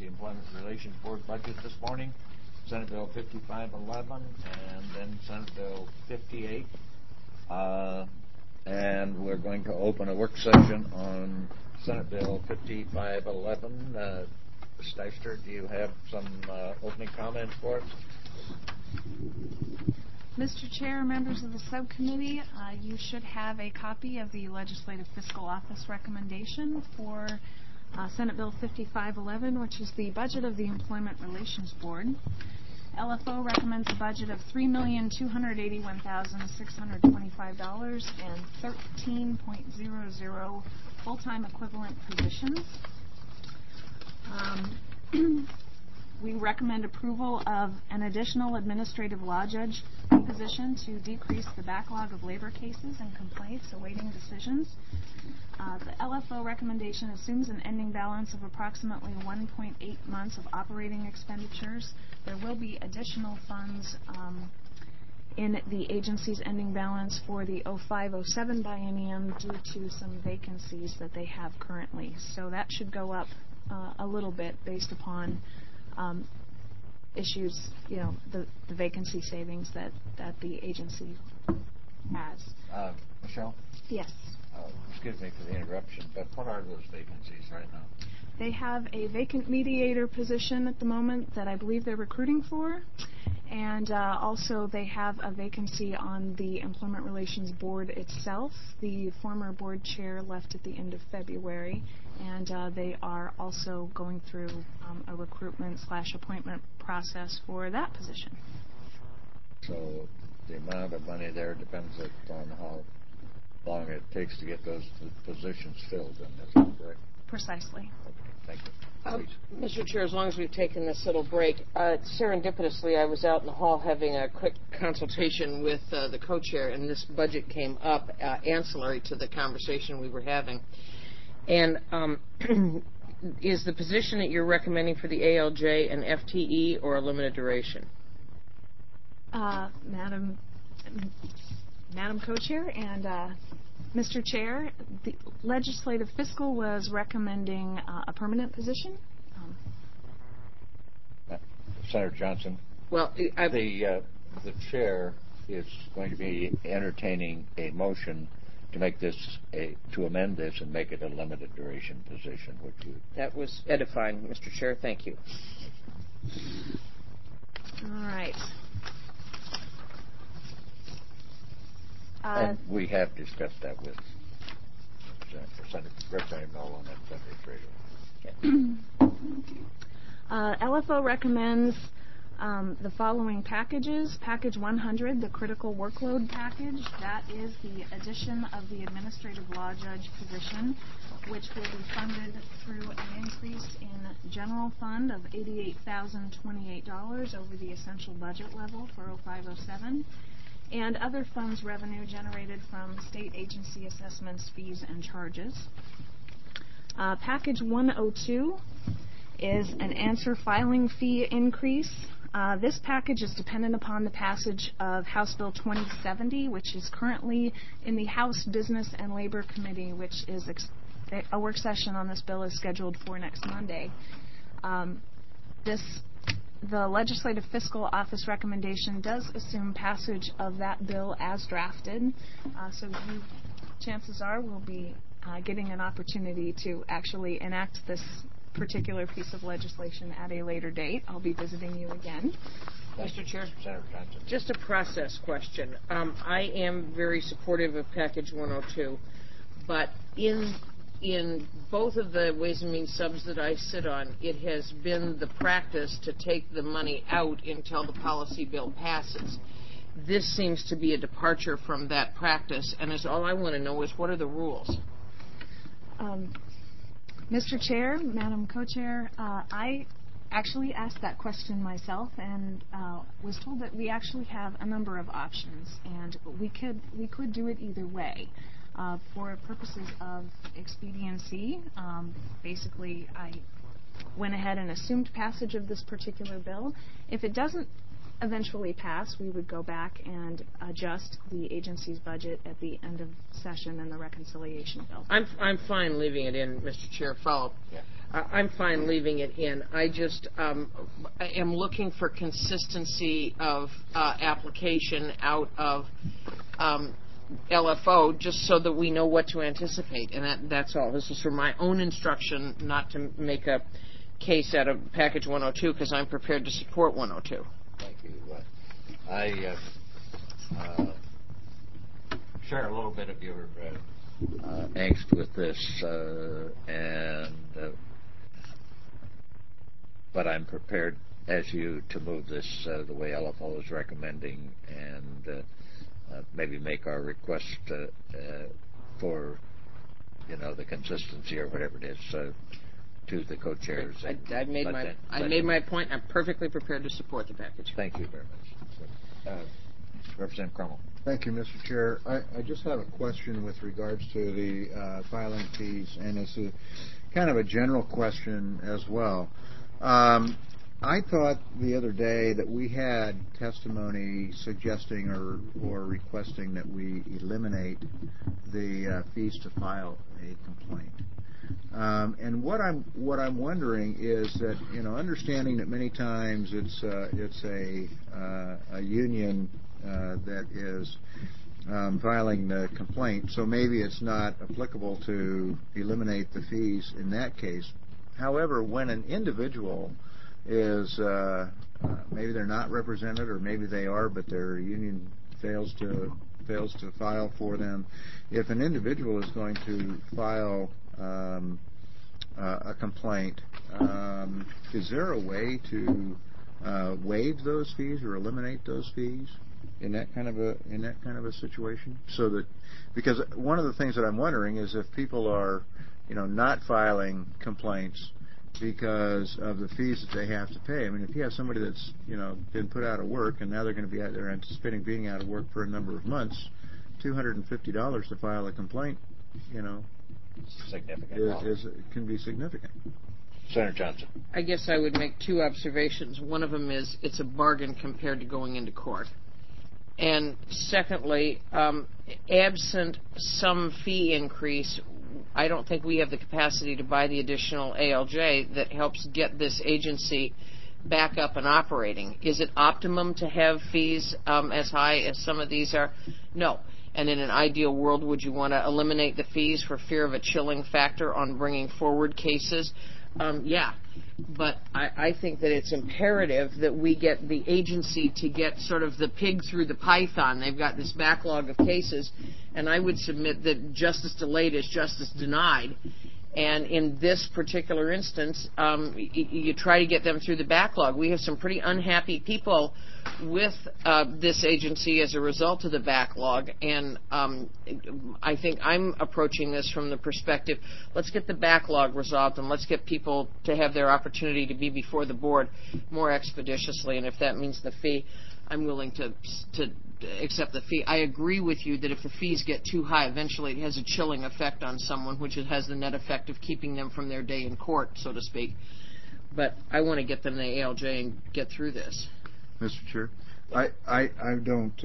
the Employment Relations Board budget this morning, Senate Bill 5511, and then Senate Bill 58. And we're going to open a work session on Senate Bill 5511. Ms. Steister, do you have some opening comments for us? Mr. Chair, members of the subcommittee, you should have a copy of the Legislative Fiscal Office recommendation for Senate Bill 5511, which is the budget of the Employment Relations Board. LFO recommends a budget of $3,281,625 and 13.00 full-time equivalent positions. We recommend approval of an additional administrative law judge position to decrease the backlog of labor cases and complaints awaiting decisions. The LFO recommendation assumes an ending balance of approximately 1.8 months of operating expenditures. There will be additional funds in the agency's ending balance for the 05-07 biennium due to some vacancies that they have currently. So that should go up a little bit based upon issues, the vacancy savings that the agency has. Michelle? Yes. Excuse me for the interruption, but what are those vacancies right now? They have a vacant mediator position at the moment that I believe they're recruiting for, and also they have a vacancy on the Employment Relations Board itself. The former board chair left at the end of February, and they are also going through a recruitment/appointment process for that position. So the amount of money there depends on how long it takes to get those positions filled, and is that correct? Precisely. Okay, thank you. Mr. Chair, as long as we've taken this little break, serendipitously I was out in the hall having a quick consultation with the co-chair, and this budget came up ancillary to the conversation we were having. And is the position that you're recommending for the ALJ an FTE or a limited duration? Madam Co-Chair and Mr. Chair, the Legislative Fiscal was recommending a permanent position. Senator Johnson, well, the chair is going to be entertaining a motion to make this to amend this and make it a limited duration position. Would you? That was edifying, Mr. Chair. Thank you. All right. And we have discussed that with Representative Nolan and Senator Schrader. LFO recommends the following packages. Package 100, the critical workload package. That is the addition of the administrative law judge position, which will be funded through an increase in general fund of $88,028 over the essential budget level for 05-07. And other funds revenue generated from state agency assessments, fees, and charges. Package 102 is an answer filing fee increase. This package is dependent upon the passage of House Bill 2070, which is currently in the House Business and Labor Committee, which is a work session on this bill is scheduled for next Monday. The Legislative Fiscal Office recommendation does assume passage of that bill as drafted, so chances are we'll be getting an opportunity to actually enact this particular piece of legislation at a later date. I'll be visiting you again. Mr. Chair, Senator Johnson. Just a process question. I am very supportive of Package 102, but in both of the Ways and Means subs that I sit on, it has been the practice to take the money out until the policy bill passes. This seems to be a departure from that practice, and all I want to know is what are the rules? Mr. Chair, Madam Co-Chair, I actually asked that question myself and was told that we actually have a number of options, and we could do it either way. For purposes of expediency, basically I went ahead and assumed passage of this particular bill. If it doesn't eventually pass, we would go back and adjust the agency's budget at the end of session in the reconciliation bill. I'm fine leaving it in, Mr. Chair. Follow. Yeah. I'm fine leaving it in. I just I am looking for consistency of application out of LFO, just so that we know what to anticipate, and that's all. This is for my own instruction, not to make a case out of package 102, because I'm prepared to support 102. Thank you. I share a little bit of your angst with this, but I'm prepared, as you, to move this the way LFO is recommending, and maybe make our request for, the consistency or whatever it is to the co-chairs. I made my point. I'm perfectly prepared to support the package. Thank you very much. Representative Crummell. Thank you, Mr. Chair. I just have a question with regards to the filing fees, and it's kind of a general question as well. I thought the other day that we had testimony suggesting or requesting that we eliminate the fees to file a complaint. And what I'm wondering is that, understanding that many times it's a union that is filing the complaint, so maybe it's not applicable to eliminate the fees in that case. However, when an individual is maybe they're not represented, or maybe they are, but their union fails to file for them. If an individual is going to file a complaint, is there a way to waive those fees or eliminate those fees in that kind of a situation? So that, because one of the things that I'm wondering is if people are not filing complaints because of the fees that they have to pay. I mean, if you have somebody that's been put out of work and now they're going to be out there anticipating being out of work for a number of months, $250 to file a complaint, significant. Can be significant. Senator Johnson. I guess I would make two observations. One of them is it's a bargain compared to going into court. And secondly, absent some fee increase, I don't think we have the capacity to buy the additional ALJ that helps get this agency back up and operating. Is it optimum to have fees as high as some of these are? No. And in an ideal world, would you want to eliminate the fees for fear of a chilling factor on bringing forward cases? Yeah. But I think that it's imperative that we get the agency to get sort of the pig through the python. They've got this backlog of cases, and I would submit that justice delayed is justice denied. And in this particular instance, you try to get them through the backlog. We have some pretty unhappy people with this agency as a result of the backlog, and I think I'm approaching this from the perspective, let's get the backlog resolved and let's get people to have their opportunity to be before the board more expeditiously, and if that means the fee, I'm willing to accept the fee. I agree with you that if the fees get too high, eventually it has a chilling effect on someone, which it has the net effect of keeping them from their day in court, so to speak. But I want to get them to ALJ and get through this. Mr. Chair, I don't.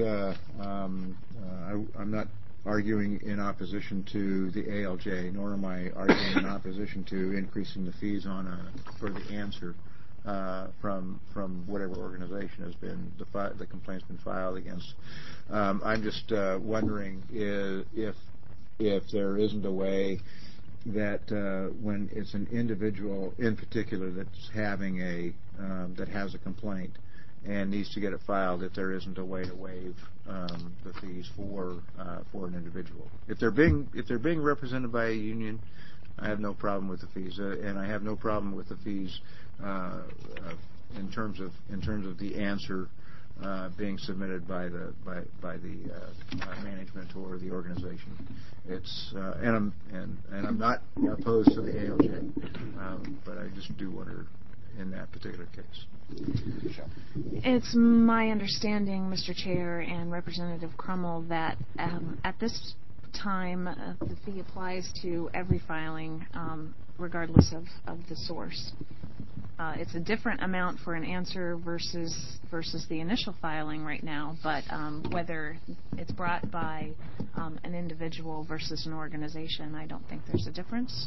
I'm not arguing in opposition to the ALJ, nor am I arguing in opposition to increasing the fees for the answer from whatever organization has been the complaint's been filed against. I'm just wondering if there isn't a way that when it's an individual in particular that's having that has a complaint and needs to get it filed, if there isn't a way to waive the fees for an individual. If they're being represented by a union, I have no problem with the fees, and I have no problem with the fees in terms of the answer being submitted by the management or the organization. It's and I'm not opposed to the ALJ, but I just do wonder in that particular case. It's my understanding, Mr. Chair and Representative Crummell, that at this time the fee applies to every filing, regardless of the source. it's a different amount for an answer versus the initial filing right now, but whether it's brought by an individual versus an organization, I don't think there's a difference.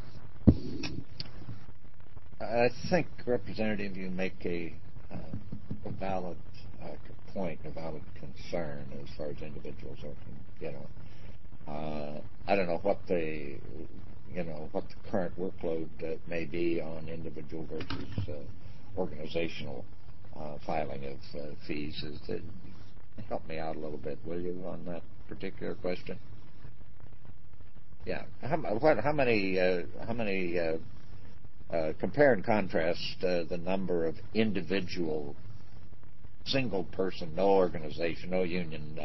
I think, Representative, you make a valid point, a valid concern as far as individuals are, I don't know what the current workload may be on individual versus organizational filing of fees. Help me out a little bit, will you, on that particular question? Yeah. How many compare and contrast the number of individual, single person, no organization, no union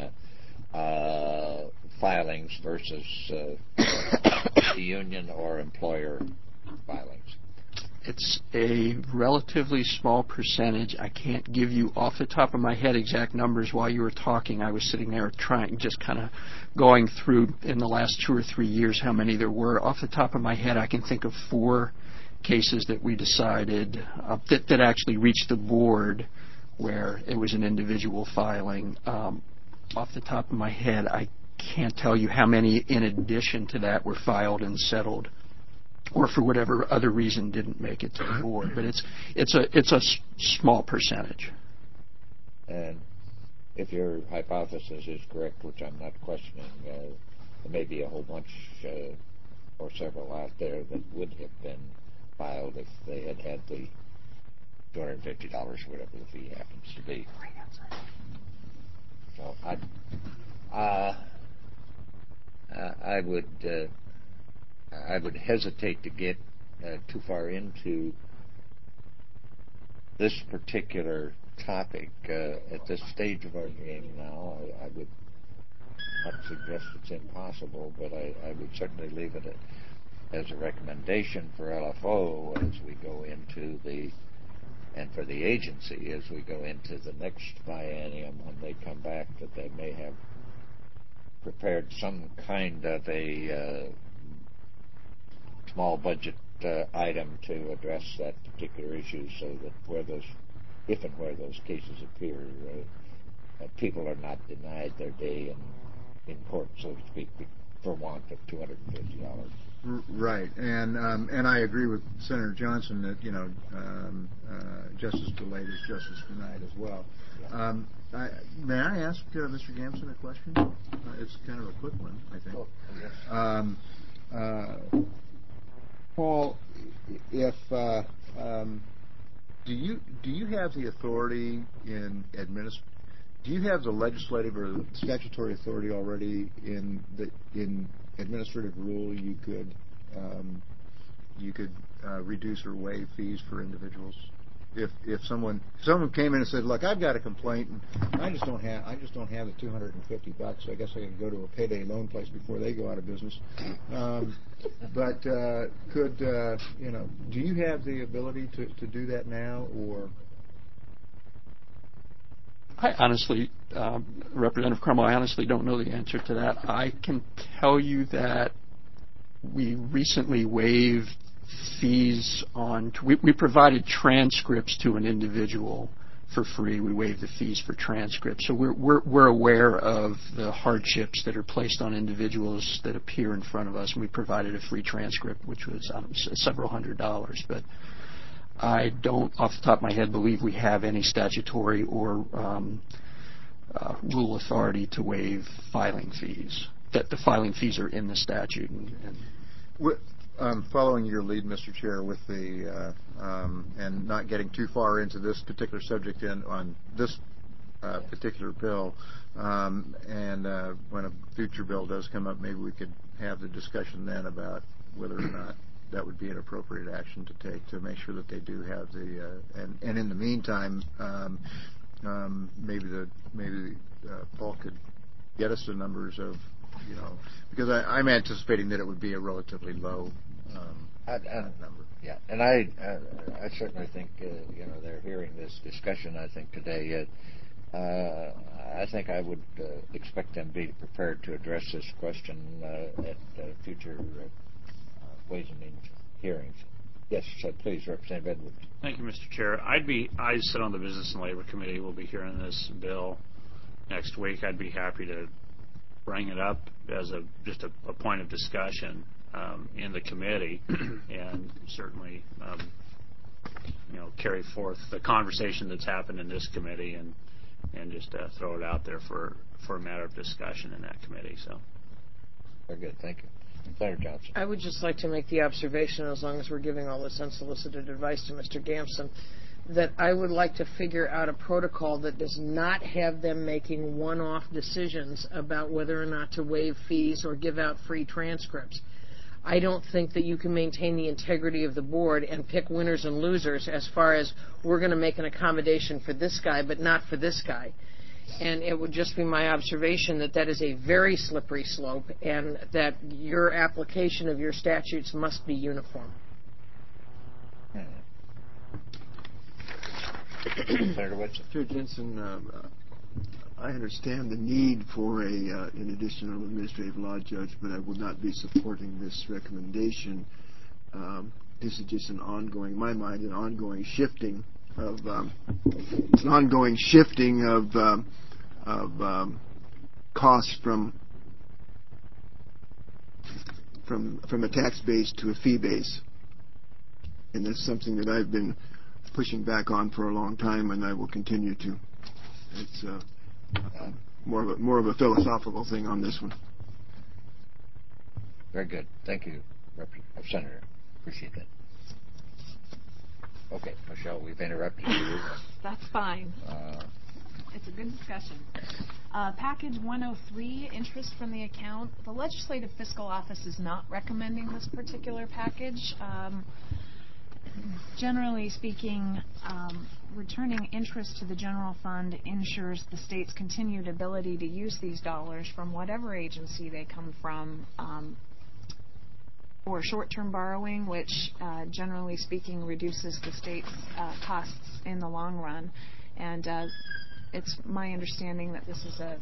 filings versus the union or employer filings? It's a relatively small percentage. I can't give you off the top of my head exact numbers. While you were talking, I was sitting there just kind of going through in the last 2 or 3 years how many there were. Off the top of my head, I can think of 4 cases that we decided that actually reached the board where it was an individual filing. Off the top of my head, I can't tell you how many in addition to that were filed and settled, or for whatever other reason didn't make it to the board. But it's a small percentage. And if your hypothesis is correct, which I'm not questioning, there may be a whole bunch or several out there that would have been filed if they had had the $250, whatever the fee happens to be. So I would hesitate to get too far into this particular topic at this stage of our game now. I would not suggest it's impossible, but I would certainly leave it as a recommendation for LFO as we go into and for the agency as we go into the next biennium when they come back, that they may have prepared some kind of a small budget item to address that particular issue, so that if and where those cases appear, people are not denied their day in court, so to speak, for want of $250. Right, and I agree with Senator Johnson that justice delayed is justice denied as well. May I ask Mr. Gamson a question? It's kind of a quick one, I think. Oh, yes. Paul, if do you have the authority do you have the legislative or the statutory authority already in administrative rule you could reduce or waive fees for individuals? If someone came in and said, "Look, I've got a complaint and I just don't have the $250. I guess I can go to a payday loan place before they go out of business." But do you have the ability to do that now, or? I honestly, Representative Crummell, I honestly don't know the answer to that. I can tell you that we recently waived fees we provided transcripts to an individual for free. We waived the fees for transcripts. So we're aware of the hardships that are placed on individuals that appear in front of us, and we provided a free transcript, which was several $100s. But I don't, off the top of my head, believe we have any statutory or rule authority to waive filing fees. That the filing fees are in the statute. Following your lead, Mr. Chair, with the and not getting too far into this particular subject on this particular bill, and when a future bill does come up, maybe we could have the discussion then about whether or not that would be an appropriate action to take to make sure that they do have the and in the meantime, maybe Paul could get us the numbers of because I'm anticipating that it would be a relatively low number. Yeah, and I certainly think they're hearing this discussion. I think today, I think I would expect them to be prepared to address this question at future Ways and Means hearings. Yes, please, Representative Edwards. Thank you, Mr. Chair. I sit on the Business and Labor Committee. We'll be hearing this bill next week. I'd be happy to bring it up as just a point of discussion in the committee, and certainly carry forth the conversation that's happened in this committee, and just throw it out there for a matter of discussion in that committee. So, very good. Thank you. Senator Johnson. I would just like to make the observation, as long as we're giving all this unsolicited advice to Mr. Gamson, that I would like to figure out a protocol that does not have them making one-off decisions about whether or not to waive fees or give out free transcripts. I don't think that you can maintain the integrity of the board and pick winners and losers as far as we're going to make an accommodation for this guy but not for this guy. And it would just be my observation that is a very slippery slope, and that your application of your statutes must be uniform. Senator Whitson. Chair Jensen, I understand the need for an additional administrative law judge, but I will not be supporting this recommendation. This is just an ongoing, in my mind, an ongoing shifting of costs from a tax base to a fee base, and that's something that I've been pushing back on for a long time, and I will continue to. It's more of a philosophical thing on this one. Very good. Thank you, Senator. Appreciate that. Okay, Michelle, we've interrupted you. That's fine. It's a good discussion. Package 103, interest from the account. The Legislative Fiscal Office is not recommending this particular package. Generally speaking, returning interest to the general fund ensures the state's continued ability to use these dollars from whatever agency they come from for short-term borrowing, which generally speaking reduces the state's costs in the long run. And it's my understanding that this is a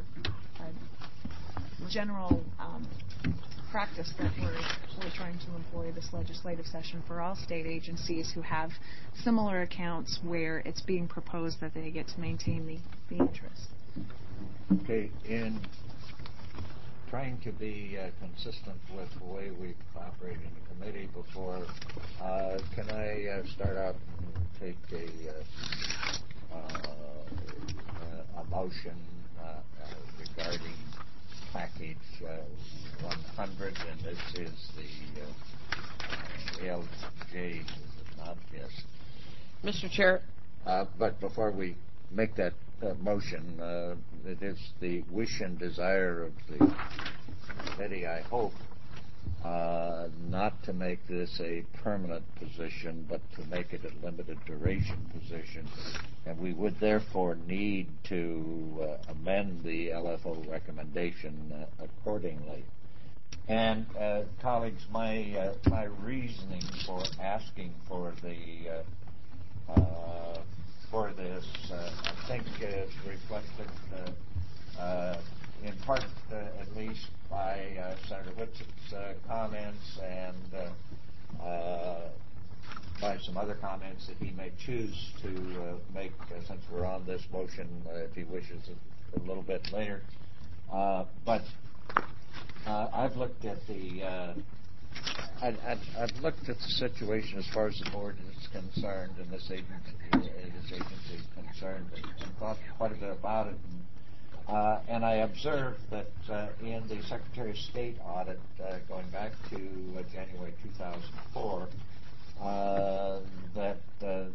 general practice that we're trying to employ this legislative session for all state agencies who have similar accounts where it's being proposed that they get to maintain the interest. Okay, in trying to be consistent with the way we've operated in the committee before, can I start out and take a motion regarding package 100, and this is the LJ, is it not? Yes. Mr. Chair. But before we make that motion, it is the wish and desire of the committee, I hope, not to make this a permanent position, but to make it a limited duration position. And we would therefore need to amend the LFO recommendation accordingly. And colleagues, my reasoning for asking for this, I think, is reflected in part, at least, by Senator Whitson's comments and by some other comments that he may choose to make since we're on this motion, if he wishes, a little bit later. But I've looked at I've looked at the situation as far as the board is concerned, and this agency is concerned, and thought quite a bit about it. And I observed that in the Secretary of State audit going back to January 2004, that the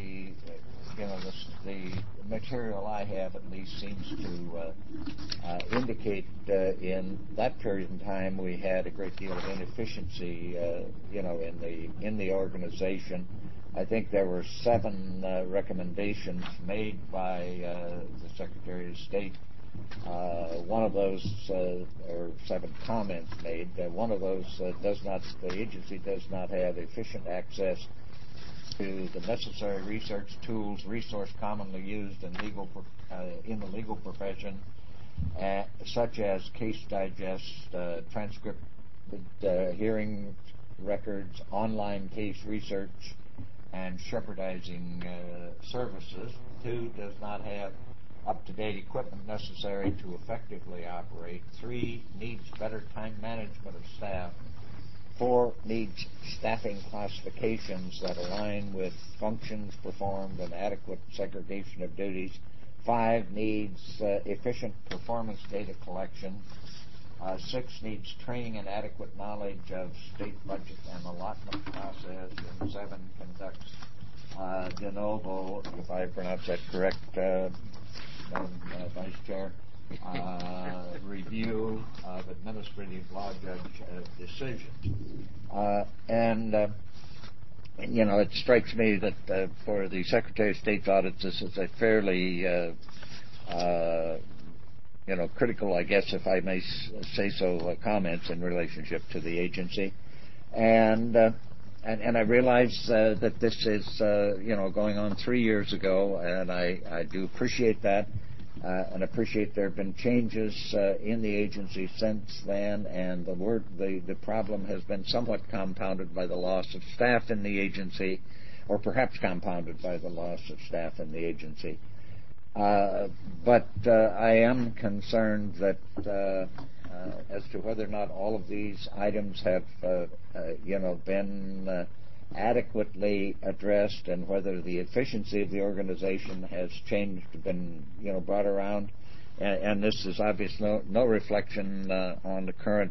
material I have at least seems to indicate in that period in time we had a great deal of inefficiency, in the organization. I think there were 7 recommendations made by the Secretary of State. One of those, or 7 comments made, one of those the agency does not have efficient access to the necessary research tools, resource commonly used in the legal profession, such as case digest, transcript hearing records, online case research, and shepherdizing services. 2, does not have up-to-date equipment necessary to effectively operate. 3, needs better time management of staff. 4, needs staffing classifications that align with functions performed and adequate segregation of duties. 5, needs efficient performance data collection. 6, needs training and adequate knowledge of state budget and allotment process. And 7, conducts de novo, if I pronounce that correct, Madam Vice Chair, review of administrative law judge decisions. It strikes me that for the Secretary of State's audits, this is a fairly critical, I guess, if I may say so, comments in relationship to the agency. And I realize that this is, going on 3 years ago, and I do appreciate that, and appreciate there have been changes in the agency since then, and the problem has been somewhat compounded by the loss of staff in the agency, or perhaps compounded by the loss of staff in the agency. But I am concerned that as to whether or not all of these items have, been adequately addressed, and whether the efficiency of the organization has changed, been, brought around. And this is obviously no reflection on the current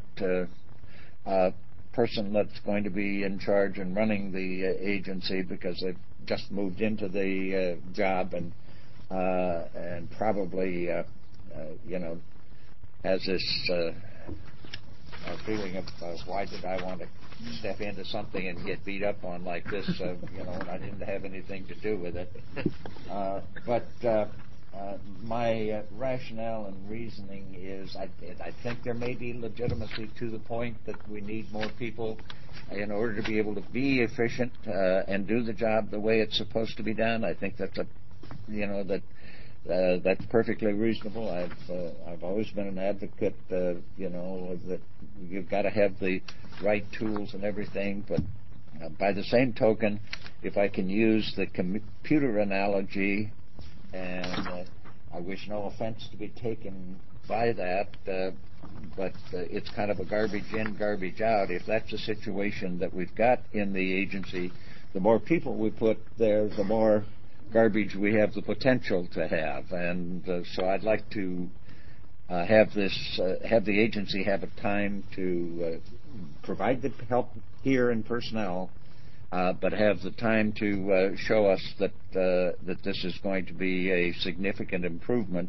person that's going to be in charge and running the agency, because they've just moved into the job and probably, has this feeling of why did I want to step into something and get beat up on like this, and I didn't have anything to do with it. But my rationale and reasoning is I think there may be legitimacy to the point that we need more people in order to be able to be efficient and do the job the way it's supposed to be done. I think that's that's perfectly reasonable. I've always been an advocate, that you've got to have the right tools and everything. But by the same token, if I can use the computer analogy, and I wish no offense to be taken by that, but it's kind of a garbage in, garbage out. If that's the situation that we've got in the agency, the more people we put there, the more garbage we have the potential to have. And so I'd like to have the agency have a time to provide the help here in personnel, but have the time to show us that this is going to be a significant improvement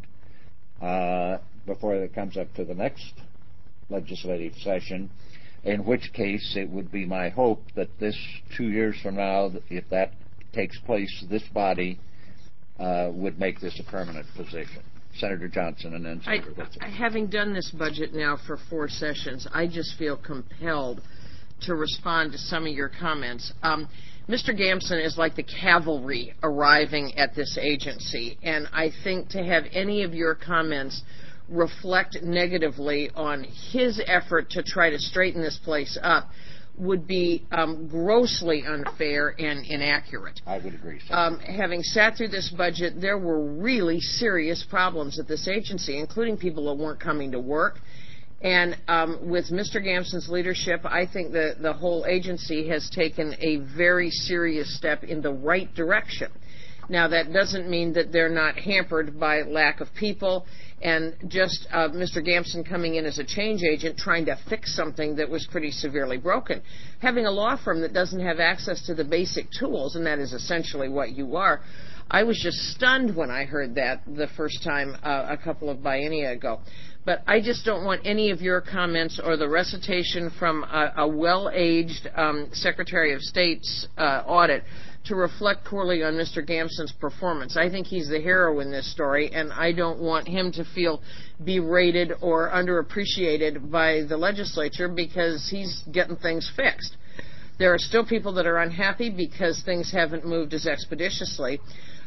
before it comes up to the next legislative session, in which case it would be my hope that this 2 years from now, if that takes place, this body would make this a permanent position. Senator Johnson, and then Senator Whitson. Having done this budget now for 4 sessions, I just feel compelled to respond to some of your comments. Mr. Gamson is like the cavalry arriving at this agency, and I think to have any of your comments reflect negatively on his effort to try to straighten this place up would be grossly unfair and inaccurate. I would agree. Having sat through this budget, there were really serious problems at this agency, including people that weren't coming to work. And with Mr. Gamson's leadership, I think the whole agency has taken a very serious step in the right direction. Now, that doesn't mean that they're not hampered by lack of people and just Mr. Gamson coming in as a change agent trying to fix something that was pretty severely broken. Having a law firm that doesn't have access to the basic tools, and that is essentially what you are, I was just stunned when I heard that the first time a couple of biennia ago. But I just don't want any of your comments or the recitation from a well-aged Secretary of State's audit to reflect poorly on Mr. Gamson's performance. I think he's the hero in this story, and I don't want him to feel berated or underappreciated by the legislature because he's getting things fixed. There are still people that are unhappy because things haven't moved as expeditiously.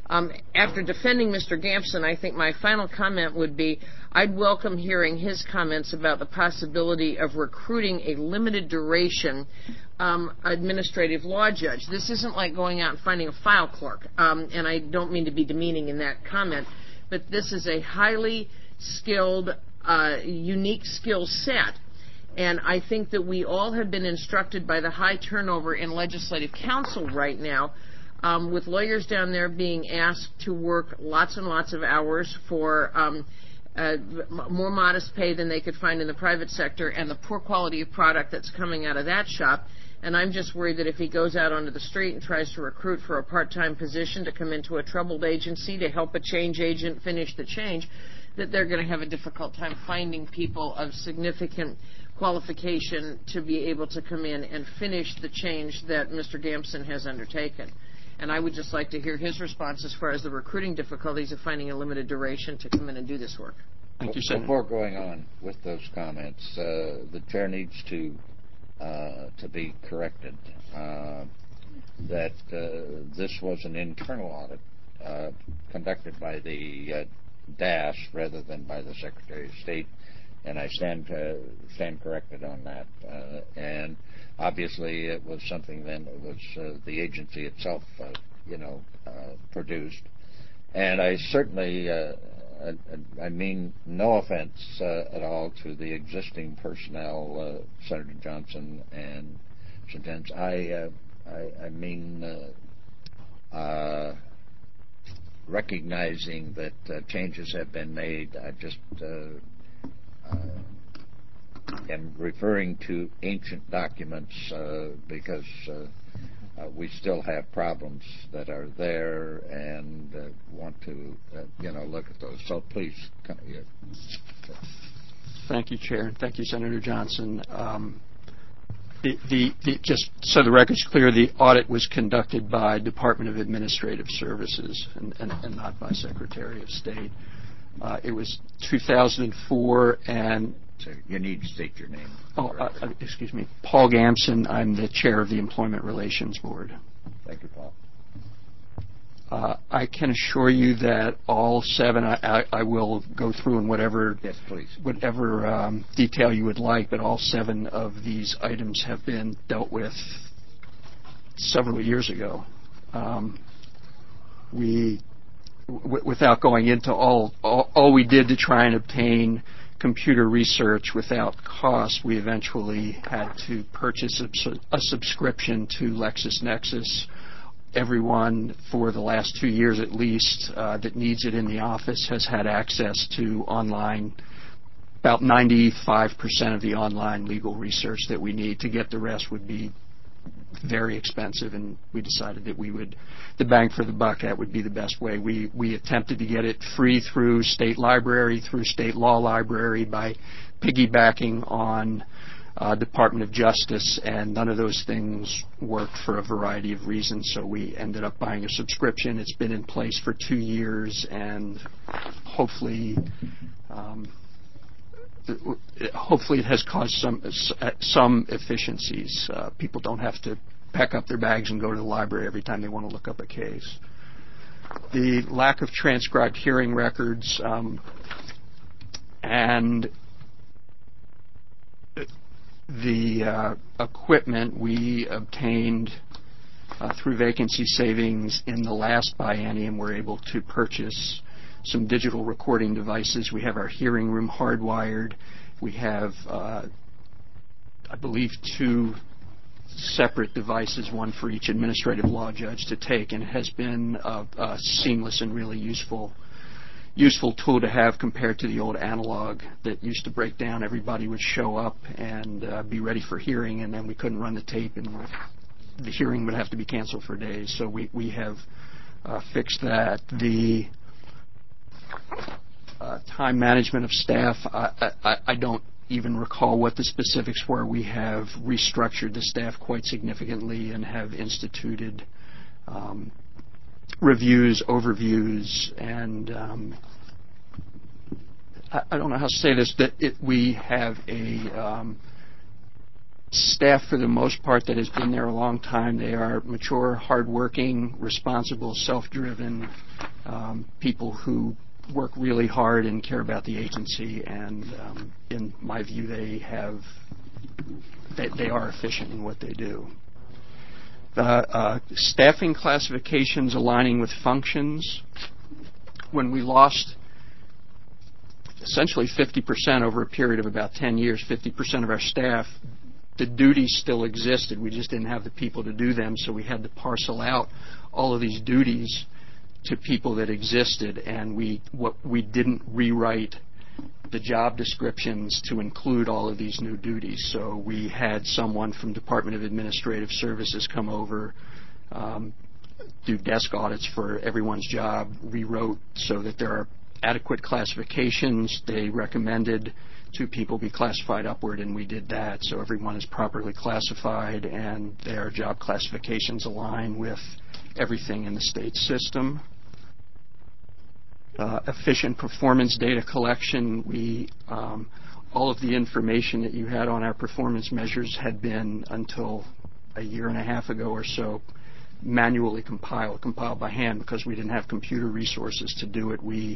After defending Mr. Gampson, I think my final comment would be I'd welcome hearing his comments about the possibility of recruiting a limited duration administrative law judge. This isn't like going out and finding a file clerk, and I don't mean to be demeaning in that comment, but this is a highly skilled, unique skill set. And I think that we all have been instructed by the high turnover in legislative council right now, with lawyers down there being asked to work lots and lots of hours for more modest pay than they could find in the private sector, and the poor quality of product that's coming out of that shop. And I'm just worried that if he goes out onto the street and tries to recruit for a part-time position to come into a troubled agency to help a change agent finish the change, that they're going to have a difficult time finding people of significant qualification to be able to come in and finish the change that Mr. Gampson has undertaken. And I would just like to hear his response as far as the recruiting difficulties of finding a limited duration to come in and do this work. Thank you, Senator. Before going on with those comments, the chair needs to be corrected that this was an internal audit conducted by the DAS rather than by the Secretary of State, and I stand corrected on that. And obviously, it was something then it was the agency itself, produced. And I certainly, I mean no offense at all to the existing personnel, Senator Johnson and Sentence. I mean recognizing that changes have been made. I just am referring to ancient documents because we still have problems that are there and want to, look at those. So please. Thank you, Chair, and thank you, Senator Johnson. Just so the record's clear, the audit was conducted by Department of Administrative Services and not by Secretary of State. It was 2004, and you need to state your name. Excuse me, Paul Gampson. I'm the chair of the Employment Relations Board. Thank you, Paul. I can assure you that all seven, I will go through in whatever detail you would like, but all seven of these items have been dealt with several years ago. Without going into all we did to try and obtain computer research without cost, we eventually had to purchase a subscription to LexisNexis. Everyone for the last 2 years at least that needs it in the office has had access to online, about 95% of the online legal research that we need. To get the rest would be very expensive, and we decided that the bang for the buck, that would be the best way. We attempted to get it free through state library, through state law library, by piggybacking on Department of Justice, and none of those things worked for a variety of reasons, so we ended up buying a subscription. It's been in place for 2 years, and hopefully it has caused some efficiencies. People don't have to pack up their bags and go to the library every time they want to look up a case. The lack of transcribed hearing records and the equipment we obtained through vacancy savings in the last biennium, we're able to purchase some digital recording devices. We have our hearing room hardwired. We have, I believe, 2 separate devices, one for each administrative law judge to take, and it has been a seamless and really useful tool to have compared to the old analog that used to break down. Everybody would show up and be ready for hearing, and then we couldn't run the tape, and the hearing would have to be canceled for days. So we have fixed that. The time management of staff, I don't even recall what the specifics were. We have restructured the staff quite significantly and have instituted reviews, overviews, and I don't know how to say this, that we have staff, for the most part, that has been there a long time. They are mature, hardworking, responsible, self-driven people who work really hard and care about the agency. And in my view, they are efficient in what they do. The staffing classifications aligning with functions. When we lost essentially 50% over a period of about 10 years, 50% of our staff, the duties still existed. We just didn't have the people to do them, so we had to parcel out all of these duties to people that existed, and we didn't rewrite the job descriptions to include all of these new duties. So we had someone from Department of Administrative Services come over, do desk audits for everyone's job, rewrote so that there are adequate classifications. They recommended 2 people be classified upward, and we did that. So everyone is properly classified, and their job classifications align with everything in the state system. Efficient performance data collection. All of the information that you had on our performance measures had been, until a year and a half ago or so, manually compiled by hand because we didn't have computer resources to do it. We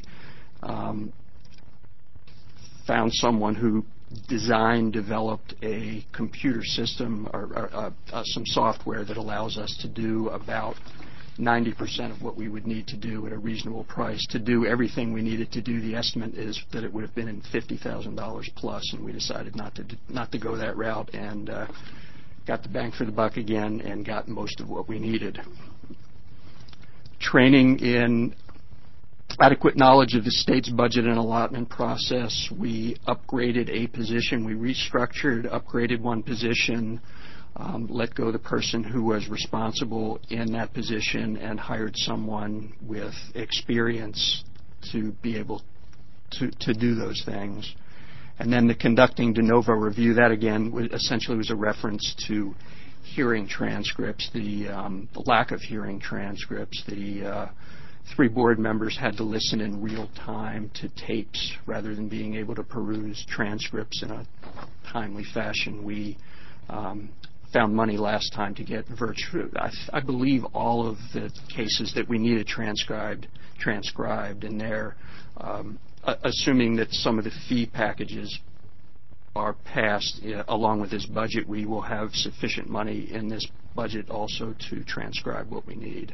found someone who developed a computer system or some software that allows us to do about 90% of what we would need to do at a reasonable price. To do everything we needed to do, the estimate is that it would have been in $50,000 plus, and we decided not to go that route, and got the bang for the buck again and got most of what we needed. Training in adequate knowledge of the state's budget and allotment process. We upgraded a position. We restructured, upgraded one position, let go the person who was responsible in that position, and hired someone with experience to be able to do those things. And then the conducting de novo review, that again essentially was a reference to hearing transcripts, the lack of hearing transcripts. The 3 board members had to listen in real time to tapes rather than being able to peruse transcripts in a timely fashion. We found money last time to get I believe all of the cases that we needed transcribed, and they're assuming that some of the fee packages are passed along with this budget, we will have sufficient money in this budget also to transcribe what we need.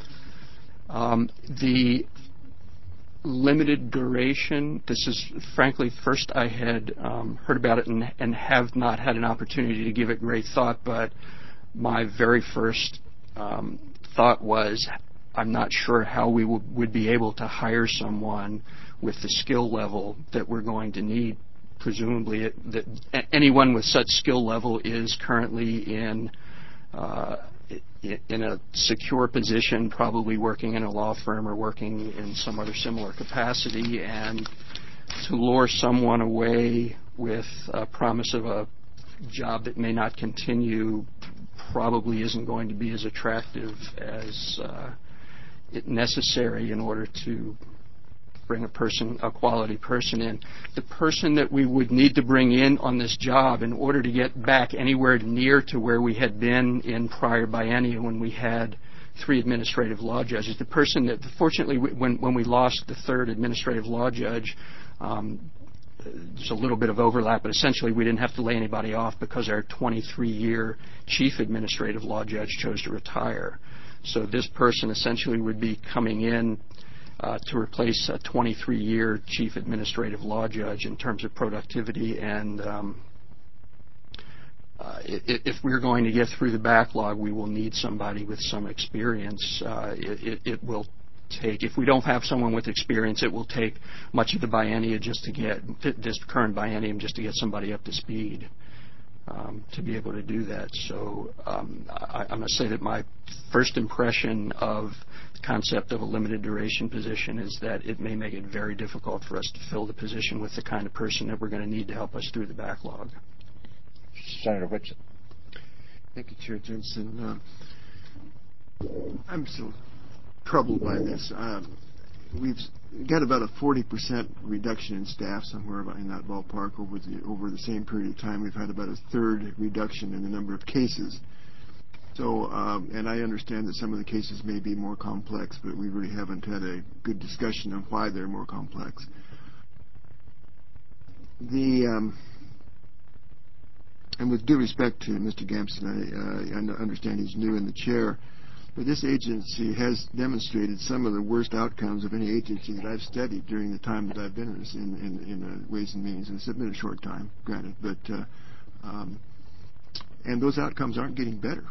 The limited duration, this is frankly first I had heard about it and have not had an opportunity to give it great thought, but my very first thought was I'm not sure how we would be able to hire someone with the skill level that we're going to need. Presumably that anyone with such skill level is currently in a secure position, probably working in a law firm or working in some other similar capacity, and to lure someone away with a promise of a job that may not continue probably isn't going to be as attractive as necessary in order to bring a quality person in. The person that we would need to bring in on this job in order to get back anywhere near to where we had been in prior biennia when we had 3 administrative law judges, the person that, fortunately, when we lost the 3rd administrative law judge, there's a little bit of overlap, but essentially we didn't have to lay anybody off because our 23-year chief administrative law judge chose to retire. So this person essentially would be coming in to replace a 23-year chief administrative law judge in terms of productivity. And if we're going to get through the backlog, we will need somebody with some experience. It will take, if we don't have someone with experience, it will take much of the biennia just to get, this current biennium, just to get somebody up to speed to be able to do that. So I must say that my first impression of the concept of a limited duration position is that it may make it very difficult for us to fill the position with the kind of person that we're going to need to help us through the backlog. Senator Whitson. Thank you, Chair Jensen. I'm still troubled by this. got about a 40% reduction in staff, somewhere about in that ballpark. Over the same period of time, we've had about a third reduction in the number of cases. So, and I understand that some of the cases may be more complex, but we really haven't had a good discussion of why they're more complex. And with due respect to Mr. Gamson, I understand he's new in the chair, but this agency has demonstrated some of the worst outcomes of any agency that I've studied during the time that I've been in Ways and Means. And it's been a short time, granted, but and those outcomes aren't getting better.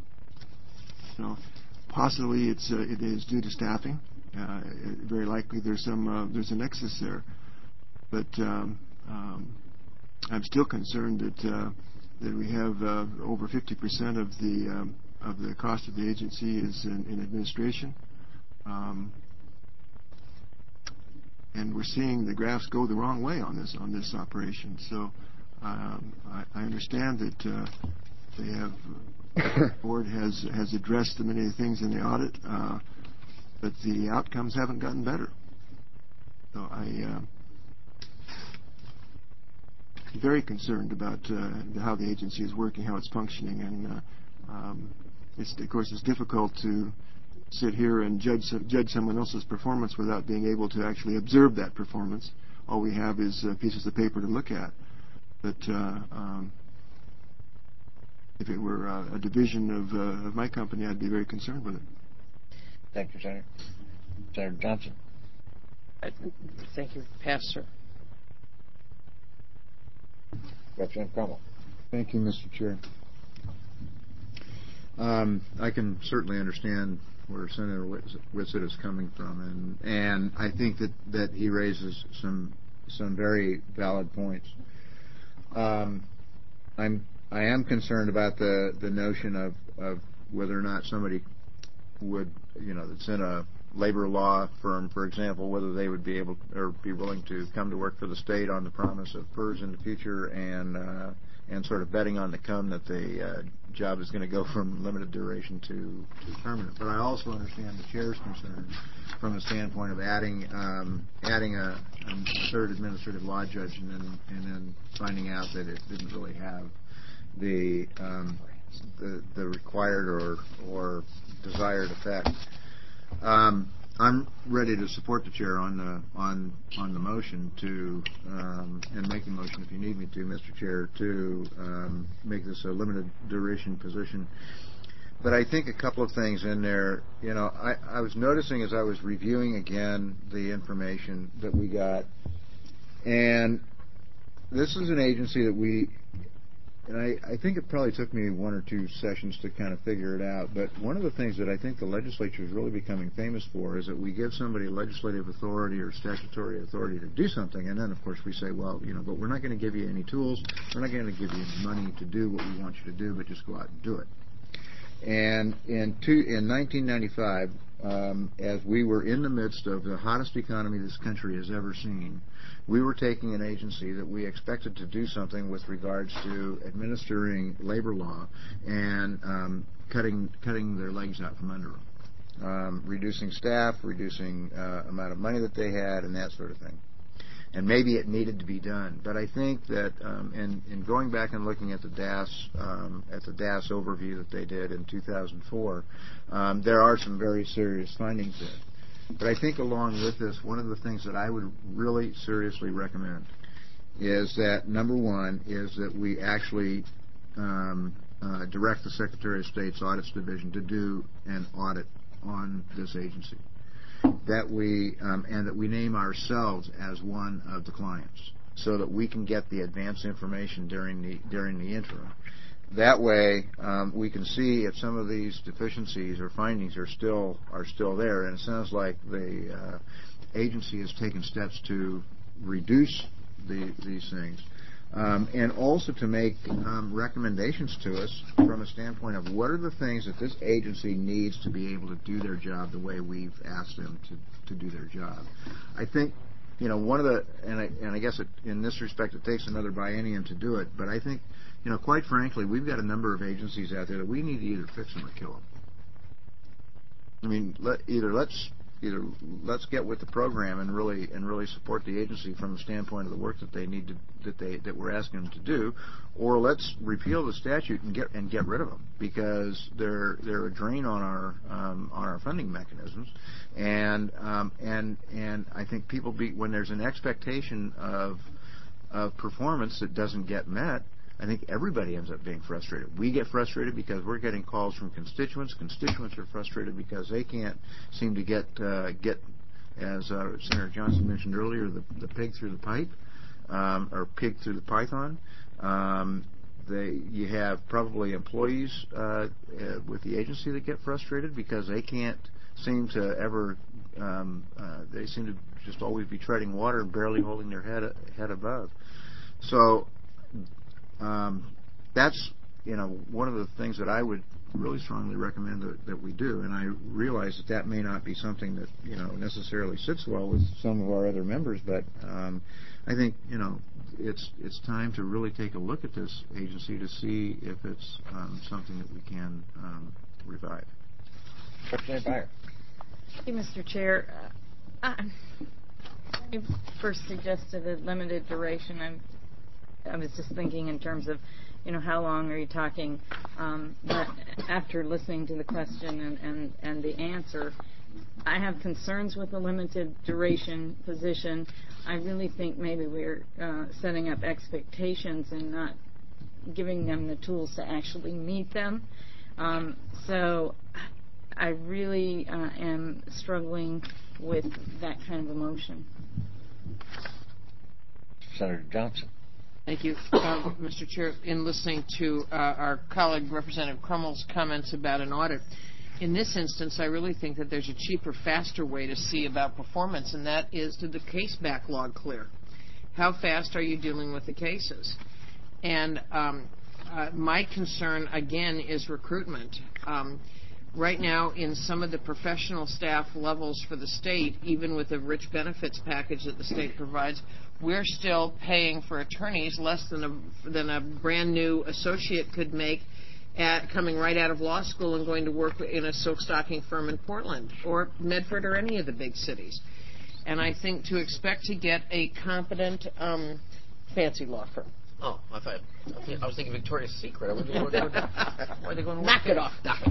Possibly it is due to staffing. Very likely there's a nexus there, but I'm still concerned that we have over 50% of the cost of the agency is in administration, and we're seeing the graphs go the wrong way on this operation. So I understand that the board has addressed many of the things in the audit, but the outcomes haven't gotten better. So I'm very concerned about how the agency is working, how it's functioning, and of course it's difficult to sit here and judge someone else's performance without being able to actually observe that performance. All we have is pieces of paper to look at. But if it were a division of my company, I'd be very concerned with it. Thank you, Senator. Senator Johnson. Thank you. Pass, sir. Representative Crummell. Thank you, Mr. Chair. I can certainly understand where Senator Whitsitt is coming from, and I think that he raises some very valid points. I am concerned about the notion of whether or not somebody would, that's in a labor law firm, for example, whether they would be able or be willing to come to work for the state on the promise of PERS in the future, and sort of betting on the come that the job is going to go from limited duration to permanent. But I also understand the chair's concern from the standpoint of adding a third administrative law judge and then finding out that it didn't really have the required or desired effect. I'm ready to support the chair on the motion and make the motion if you need me to, Mr. Chair, to make this a limited duration position. But I think a couple of things in there. I was noticing as I was reviewing again the information that we got, and this is an agency that and I think it probably took me one or two sessions to kind of figure it out, but one of the things that I think the legislature is really becoming famous for is that we give somebody legislative authority or statutory authority to do something, and then, of course, we say, well, but we're not going to give you any tools, we're not going to give you any money to do what we want you to do, but just go out and do it. And in 1995, as we were in the midst of the hottest economy this country has ever seen, we were taking an agency that we expected to do something with regards to administering labor law and cutting their legs out from under them, reducing staff, reducing amount of money that they had, and that sort of thing. And maybe it needed to be done, but I think that in going back and looking at the DAS overview that they did in 2004, there are some very serious findings there. But I think along with this, one of the things that I would really seriously recommend is that, number one, is that we actually direct the Secretary of State's Audits Division to do an audit on this agency. That we name ourselves as one of the clients, so that we can get the advance information during the interim. That way, we can see if some of these deficiencies or findings are still there, and it sounds like the agency has taken steps to reduce these things, and also to make recommendations to us from a standpoint of what are the things that this agency needs to be able to do their job the way we've asked them to do their job. I think one of the and I guess in this respect it takes another biennium to do it, but I think quite frankly, we've got a number of agencies out there that we need to either fix them or kill them. I mean, let's let's get with the program and really support the agency from the standpoint of the work that they need to that we're asking them to do, or let's repeal the statute and get rid of them, because they're a drain on our funding mechanisms, and I think people when there's an expectation of performance that doesn't get met, I think everybody ends up being frustrated. We get frustrated because we're getting calls from constituents. Constituents are frustrated because they can't seem to get as Senator Johnson mentioned earlier, the pig through the pipe, or pig through the python. You have probably employees with the agency that get frustrated because they can't seem to ever. They seem to just always be treading water and barely holding their head above. So. That's one of the things that I would really strongly recommend that we do, and I realize that may not be something that necessarily sits well with some of our other members, but I think it's time to really take a look at this agency to see if it's something that we can revive. Secretary Beyer. Thank you, Mr. Chair. You first suggested a limited duration. I was just thinking in terms of, how long are you talking? But after listening to the question and the answer, I have concerns with the limited duration position. I really think maybe we're setting up expectations and not giving them the tools to actually meet them. So I really am struggling with that kind of emotion. Senator Johnson. Thank you, Mr. Chair. In listening to our colleague, Representative Crummel's comments about an audit, in this instance, I really think that there's a cheaper, faster way to see about performance, and that is to the case backlog clear. How fast are you dealing with the cases? And my concern, again, is recruitment. Right now, in some of the professional staff levels for the state, even with the rich benefits package that the state provides, we're still paying for attorneys less than a brand new associate could make coming right out of law school and going to work in a silk stocking firm in Portland or Medford or any of the big cities. And I think to expect to get a competent fancy law firm. Oh, I was thinking Victoria's Secret. Why are they going to knock it off?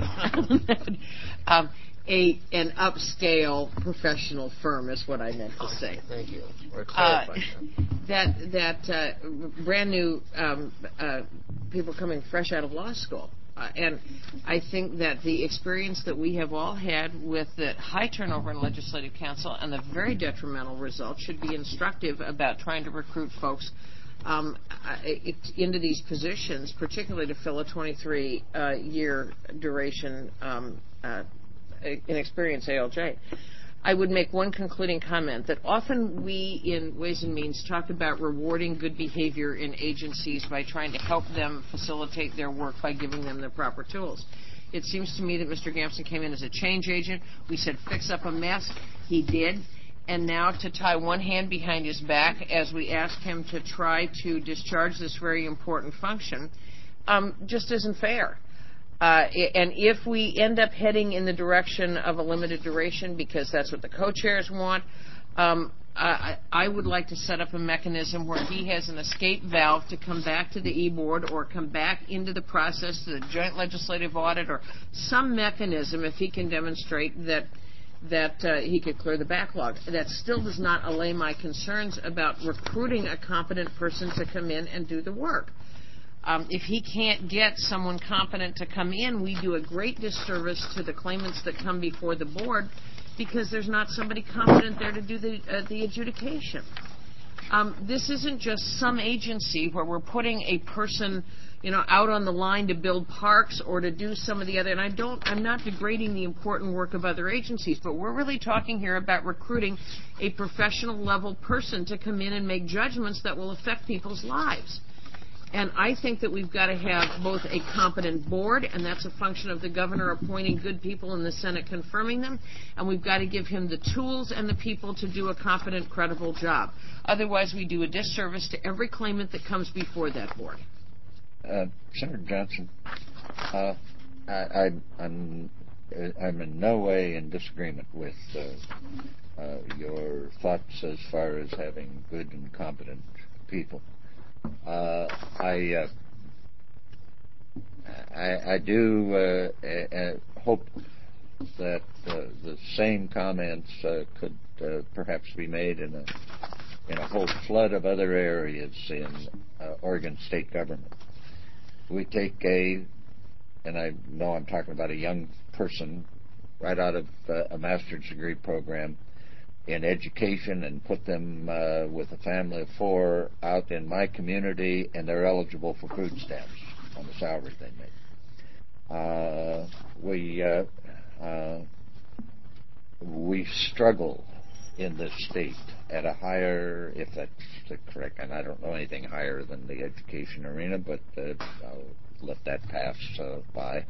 An upscale professional firm is what I meant to say. Thank you. Or clarify that brand new people coming fresh out of law school. And I think that the experience that we have all had with the high turnover in Legislative Council and the very detrimental results should be instructive about trying to recruit folks into these positions, particularly to fill a 23-year duration inexperienced ALJ. I would make one concluding comment that often we in Ways and Means talk about rewarding good behavior in agencies by trying to help them facilitate their work by giving them the proper tools. It seems to me that Mr. Gamson came in as a change agent. We said fix up a mess. He did. And now to tie one hand behind his back as we ask him to try to discharge this very important function just isn't fair. And if we end up heading in the direction of a limited duration because that's what the co-chairs want, I would like to set up a mechanism where he has an escape valve to come back to the E-Board or come back into the process to the Joint Legislative Audit or some mechanism if he can demonstrate that he could clear the backlog. That still does not allay my concerns about recruiting a competent person to come in and do the work. If he can't get someone competent to come in, we do a great disservice to the claimants that come before the board because there's not somebody competent there to do the adjudication. This isn't just some agency where we're putting a person, out on the line to build parks or to do some of the other. And I'm not degrading the important work of other agencies, but we're really talking here about recruiting a professional level person to come in and make judgments that will affect people's lives. And I think that we've got to have both a competent board, and that's a function of the governor appointing good people and the Senate confirming them, and we've got to give him the tools and the people to do a competent, credible job. Otherwise, we do a disservice to every claimant that comes before that board. Senator Johnson, I'm in no way in disagreement with your thoughts as far as having good and competent people. I do hope that the same comments could perhaps be made in a whole flood of other areas in Oregon state government. We take and I know I'm talking about a young person right out of a master's degree program in education and put them with a family of 4 out in my community, and they're eligible for food stamps on the salary they make. We struggle in this state at a higher, if that's correct, and I don't know anything higher than the education arena, but I'll let that pass by.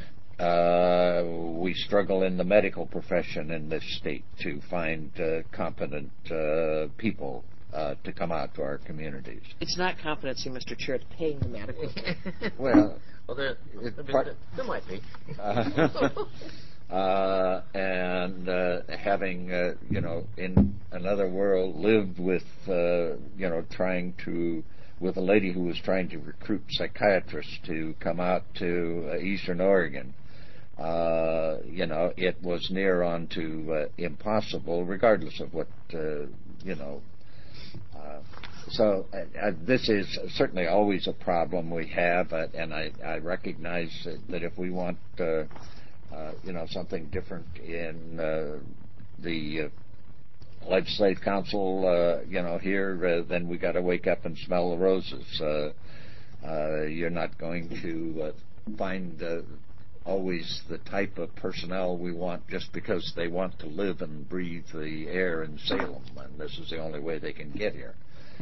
We struggle in the medical profession in this state to find competent people to come out to our communities. It's not competency, Mr. Chair. It's paying them adequately. Well, there might be. And having, in another world, lived with, with a lady who was trying to recruit psychiatrists to come out to Eastern Oregon. It was near on to impossible, regardless of what, So this is certainly always a problem we have, and I recognize that if we want, something different in the Legislative Council, here, then we got to wake up and smell the roses. You're not going to find always the type of personnel we want just because they want to live and breathe the air in Salem, and this is the only way they can get here.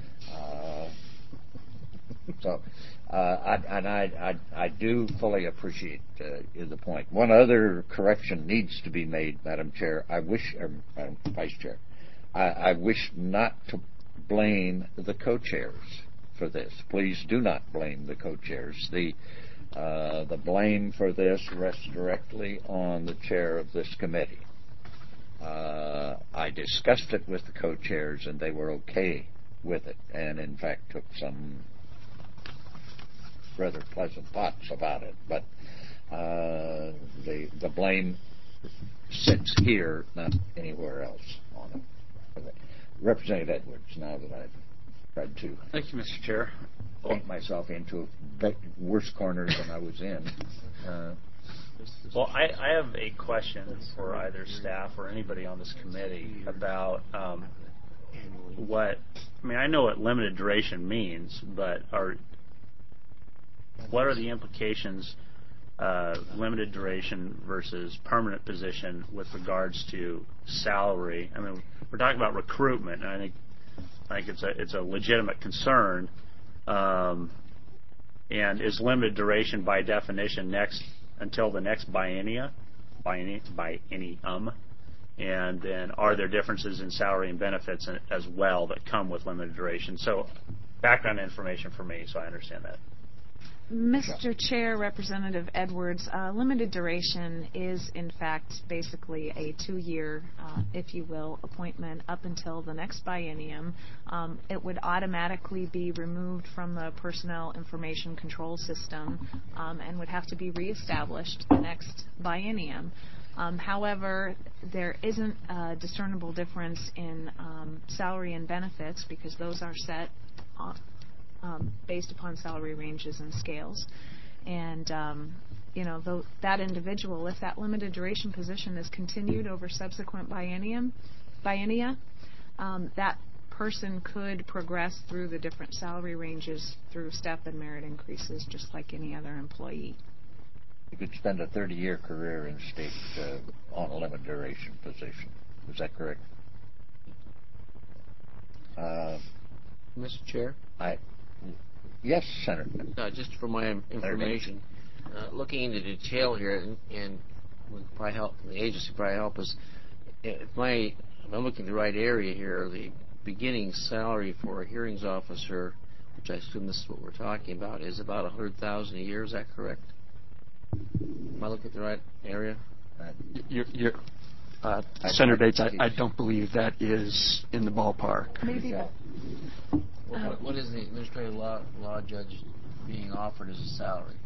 I do fully appreciate the point. One other correction needs to be made, Madam Chair. Madam Vice Chair. I wish not to blame the co-chairs for this. Please do not blame the co-chairs. The blame for this rests directly on the chair of this committee. I discussed it with the co-chairs, and they were okay with it, and in fact took some rather pleasant thoughts about it. But the blame sits here, not anywhere else on it. Representative Edwards, now that I've tried to Thank you, Mr. Chair. paint myself into a worse corner than I was in. Well, I have a question for either staff or anybody on this committee about I know what limited duration means, but what are the implications, limited duration versus permanent position with regards to salary? I mean, we're talking about recruitment, and I think it's a legitimate concern. And is limited duration by definition until the next biennium? And then are there differences in salary and benefits as well that come with limited duration? So background information for me, so I understand that. Mr. Chair, Representative Edwards, limited duration is, in fact, basically a 2-year, if you will, appointment up until the next biennium. It would automatically be removed from the Personnel Information Control System and would have to be reestablished the next biennium. However, there isn't a discernible difference in salary and benefits because those are set based upon salary ranges and scales. And, that individual, if that limited duration position is continued over subsequent biennia, that person could progress through the different salary ranges through step and merit increases just like any other employee. You could spend a 30-year career in state on a limited duration position. Is that correct? Mr. Chair? Yes, Senator. Just for my information, looking into detail here, and would probably help the agency probably help us. If I'm looking at the right area here, the beginning salary for a hearings officer, which I assume this is what we're talking about, is about $100,000 a year. Is that correct? Am I looking at the right area? Senator Bates, I don't believe that is in the ballpark. Maybe. What is the administrative law judge being offered as a salary?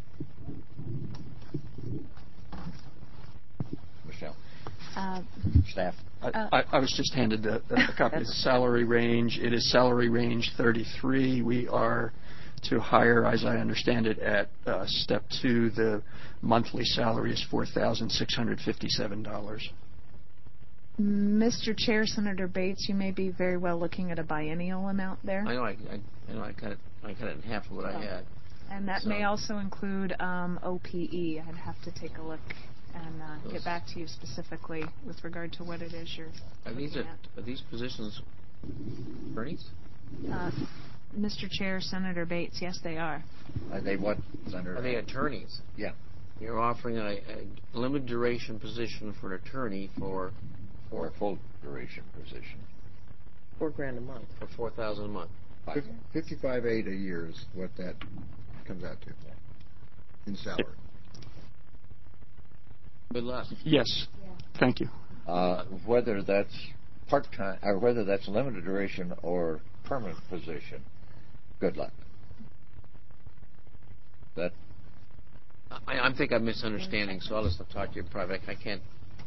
Michelle. Staff. I was just handed a copy of the salary range. It is salary range 33. We are to hire, as I understand it, at step 2. The monthly salary is $4,657. Mr. Chair, Senator Bates, you may be very well looking at a biennial amount there. I know I cut it in half of what I had. And that may also include OPE. I'd have to take a look and get back to you specifically with regard to what it is you're looking at. Are these positions attorneys? Mr. Chair, Senator Bates, yes, they are. Are they what, Senator? Are they attorneys? Yeah. You're offering a limited duration position for an attorney for a full duration position. $4,000 a month. For $4,000 a month. $55,800 a year is what that comes out to in salary. Good luck. Yes. Yeah. Thank you. Whether that's part-time or whether that's limited duration or permanent position, good luck. I think I'm misunderstanding, so I'll just talk to you in private. I can't.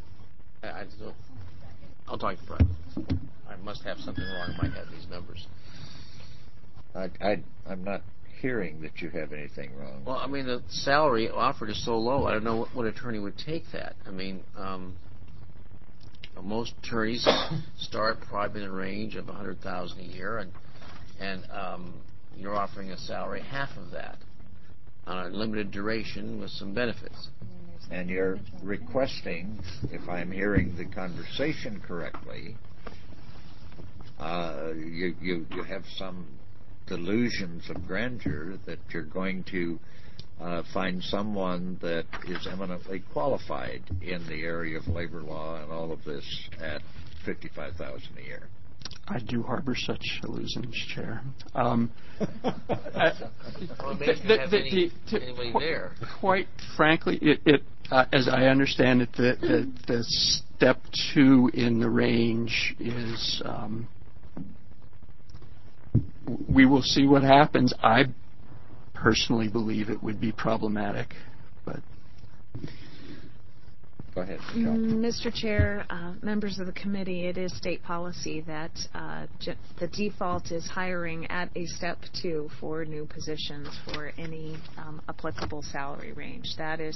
I'll talk to you in private. I must have something wrong in my head. These numbers. I'm not hearing that you have anything wrong. Well, I mean, the salary offered is so low. I don't know what attorney would take that. I mean, most attorneys start probably in the range of $100,000 a year, and you're offering a salary half of that on a limited duration with some benefits. And you're requesting, if I'm hearing the conversation correctly, you have some delusions of grandeur that you're going to find someone that is eminently qualified in the area of labor law and all of this at $55,000 a year. I do harbor such illusions, Chair. Anybody there? Quite frankly, as I understand it, the step 2 in the range is. We will see what happens. I personally believe it would be problematic, but. Go ahead, Mr. Chair, members of the committee, it is state policy that the default is hiring at a step 2 for new positions for any applicable salary range. That is,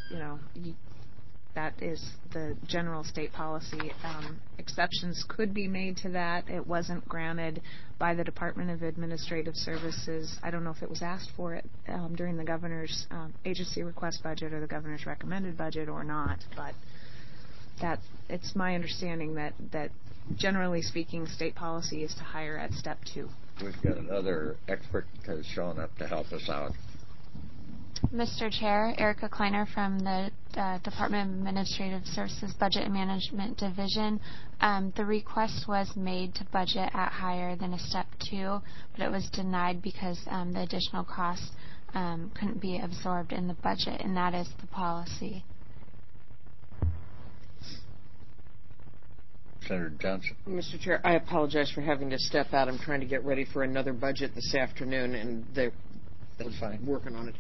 that is the general state policy. Exceptions could be made to that. It wasn't granted by the Department of Administrative Services. I don't know if it was asked for it during the governor's agency request budget or the governor's recommended budget or not, but it's my understanding that generally speaking, state policy is to hire at step 2. We've got another expert who's shown up to help us out. Mr. Chair, Erica Kleiner from the Department of Administrative Services Budget and Management Division. The request was made to budget at higher than a step 2, but it was denied because the additional costs couldn't be absorbed in the budget, and that is the policy. Senator Johnson. Mr. Chair, I apologize for having to step out. I'm trying to get ready for another budget this afternoon, and they're working on it.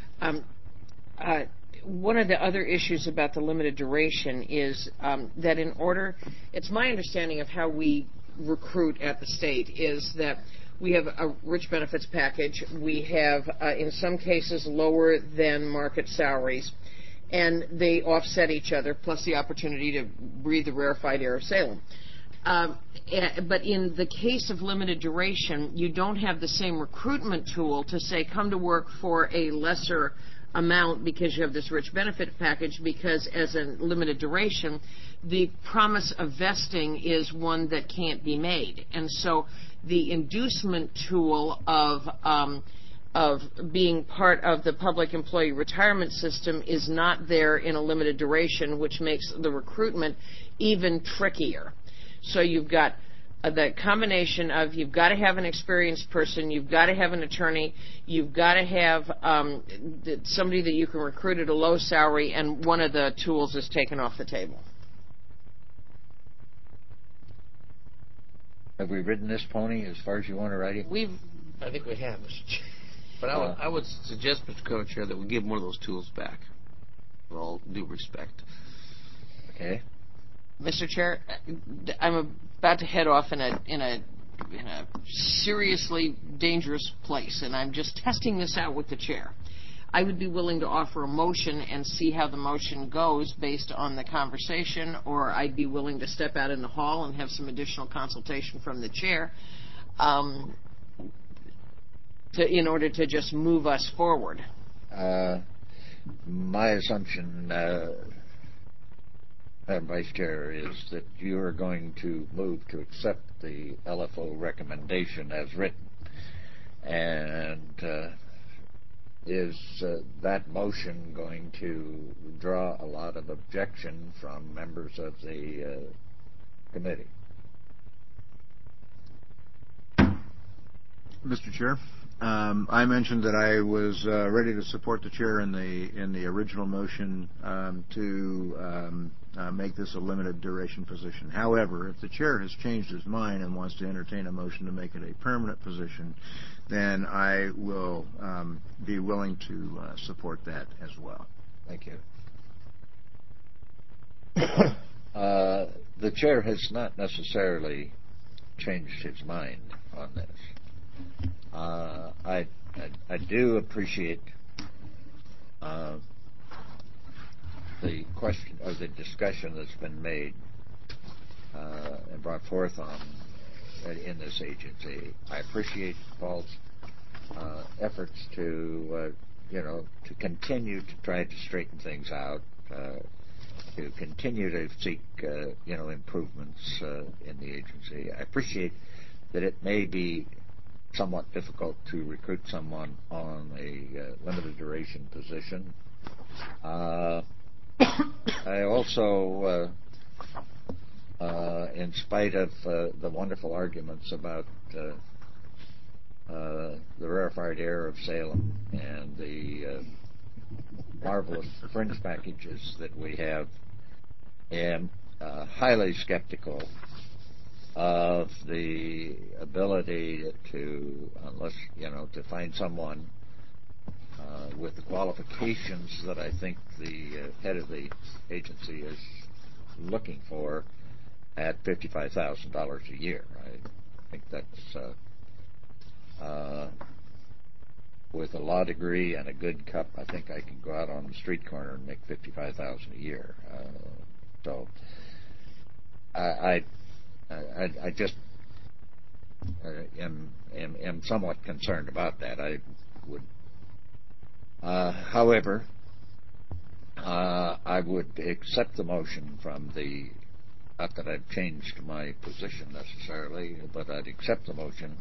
One of the other issues about the limited duration is that it's my understanding of how we recruit at the state is that we have a rich benefits package. We have, in some cases, lower than market salaries, and they offset each other, plus the opportunity to breathe the rarefied air of Salem. But in the case of limited duration, you don't have the same recruitment tool to say come to work for a lesser amount because you have this rich benefit package, because as a limited duration, the promise of vesting is one that can't be made. And so the inducement tool of being part of the public employee retirement system is not there in a limited duration, which makes the recruitment even trickier. So you've got the combination of you've got to have an experienced person, you've got to have an attorney, you've got to have somebody that you can recruit at a low salary, and one of the tools is taken off the table. Have we ridden this pony as far as you want to ride it? I think we have, Mr. Chair. But I would suggest, Mr. Co-Chair, that we give one of those tools back, with all due respect. Okay. Mr. Chair, I'm about to head off in a seriously dangerous place, and I'm just testing this out with the chair. I would be willing to offer a motion and see how the motion goes based on the conversation, or I'd be willing to step out in the hall and have some additional consultation from the chair in order to just move us forward. My assumption, Madam Vice Chair, is that you are going to move to accept the LFO recommendation as written. And is that motion going to draw a lot of objection from members of the committee? Mr. Chair, I mentioned that I was ready to support the chair in the original motion to make this a limited duration position. However, if the chair has changed his mind and wants to entertain a motion to make it a permanent position, then I will be willing to support that as well. Thank you. The chair has not necessarily changed his mind on this. I do appreciate the question or the discussion that's been made and brought forth in this agency. I appreciate Paul's efforts to continue to try to straighten things out, to continue to seek improvements in the agency. I appreciate that it may be somewhat difficult to recruit someone on a limited duration position. I also, in spite of the wonderful arguments about the rarefied air of Salem and the marvelous fringe packages that we have, am highly skeptical of the ability to find someone with the qualifications that I think the head of the agency is looking for at $55,000 a year. I think that's with a law degree and a good cup, I think I can go out on the street corner and make $55,000 a year. So I just am somewhat concerned about that. I would, however, I would accept the motion from the. Not that I've changed my position necessarily, but I'd accept the motion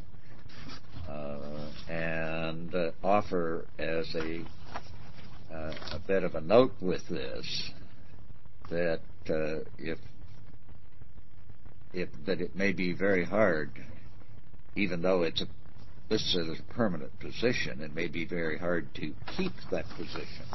and offer as a bit of a note with this that that it may be very hard, even though it's listed as a permanent position, it may be very hard to keep that position.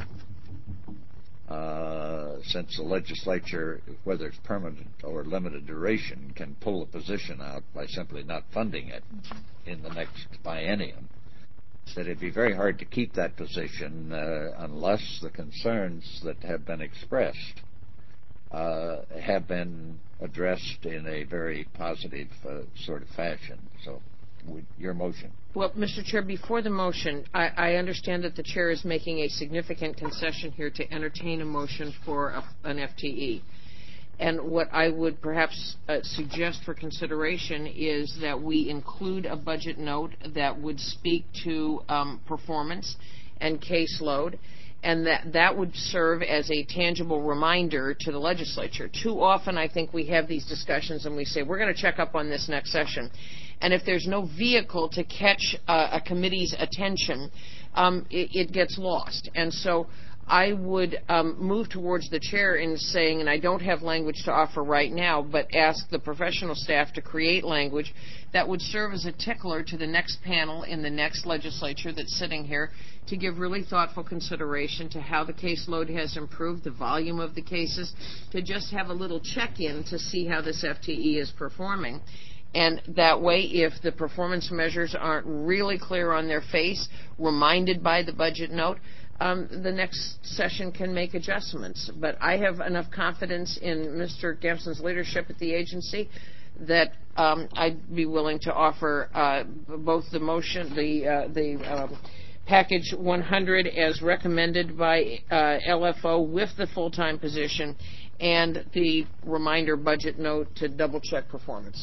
Since the legislature, whether it's permanent or limited duration, can pull a position out by simply not funding it in the next biennium, that it'd be very hard to keep that position unless the concerns that have been expressed have been addressed in a very positive sort of fashion. So, your motion. Well, Mr. Chair, before the motion, I understand that the chair is making a significant concession here to entertain a motion for an FTE. And what I would perhaps suggest for consideration is that we include a budget note that would speak to performance and caseload, and that would serve as a tangible reminder to the legislature. Too often I think we have these discussions and we say, we're going to check up on this next session. And if there's no vehicle to catch a committee's attention, it gets lost. And so I would move towards the chair in saying, and I don't have language to offer right now, but ask the professional staff to create language that would serve as a tickler to the next panel in the next legislature that's sitting here to give really thoughtful consideration to how the caseload has improved, the volume of the cases, to just have a little check-in to see how this FTE is performing. And that way, if the performance measures aren't really clear on their face, reminded by the budget note, the next session can make adjustments. But I have enough confidence in Mr. Gamson's leadership at the agency that I'd be willing to offer both the motion, the package 100 as recommended by LFO with the full-time position and the reminder budget note to double-check performance.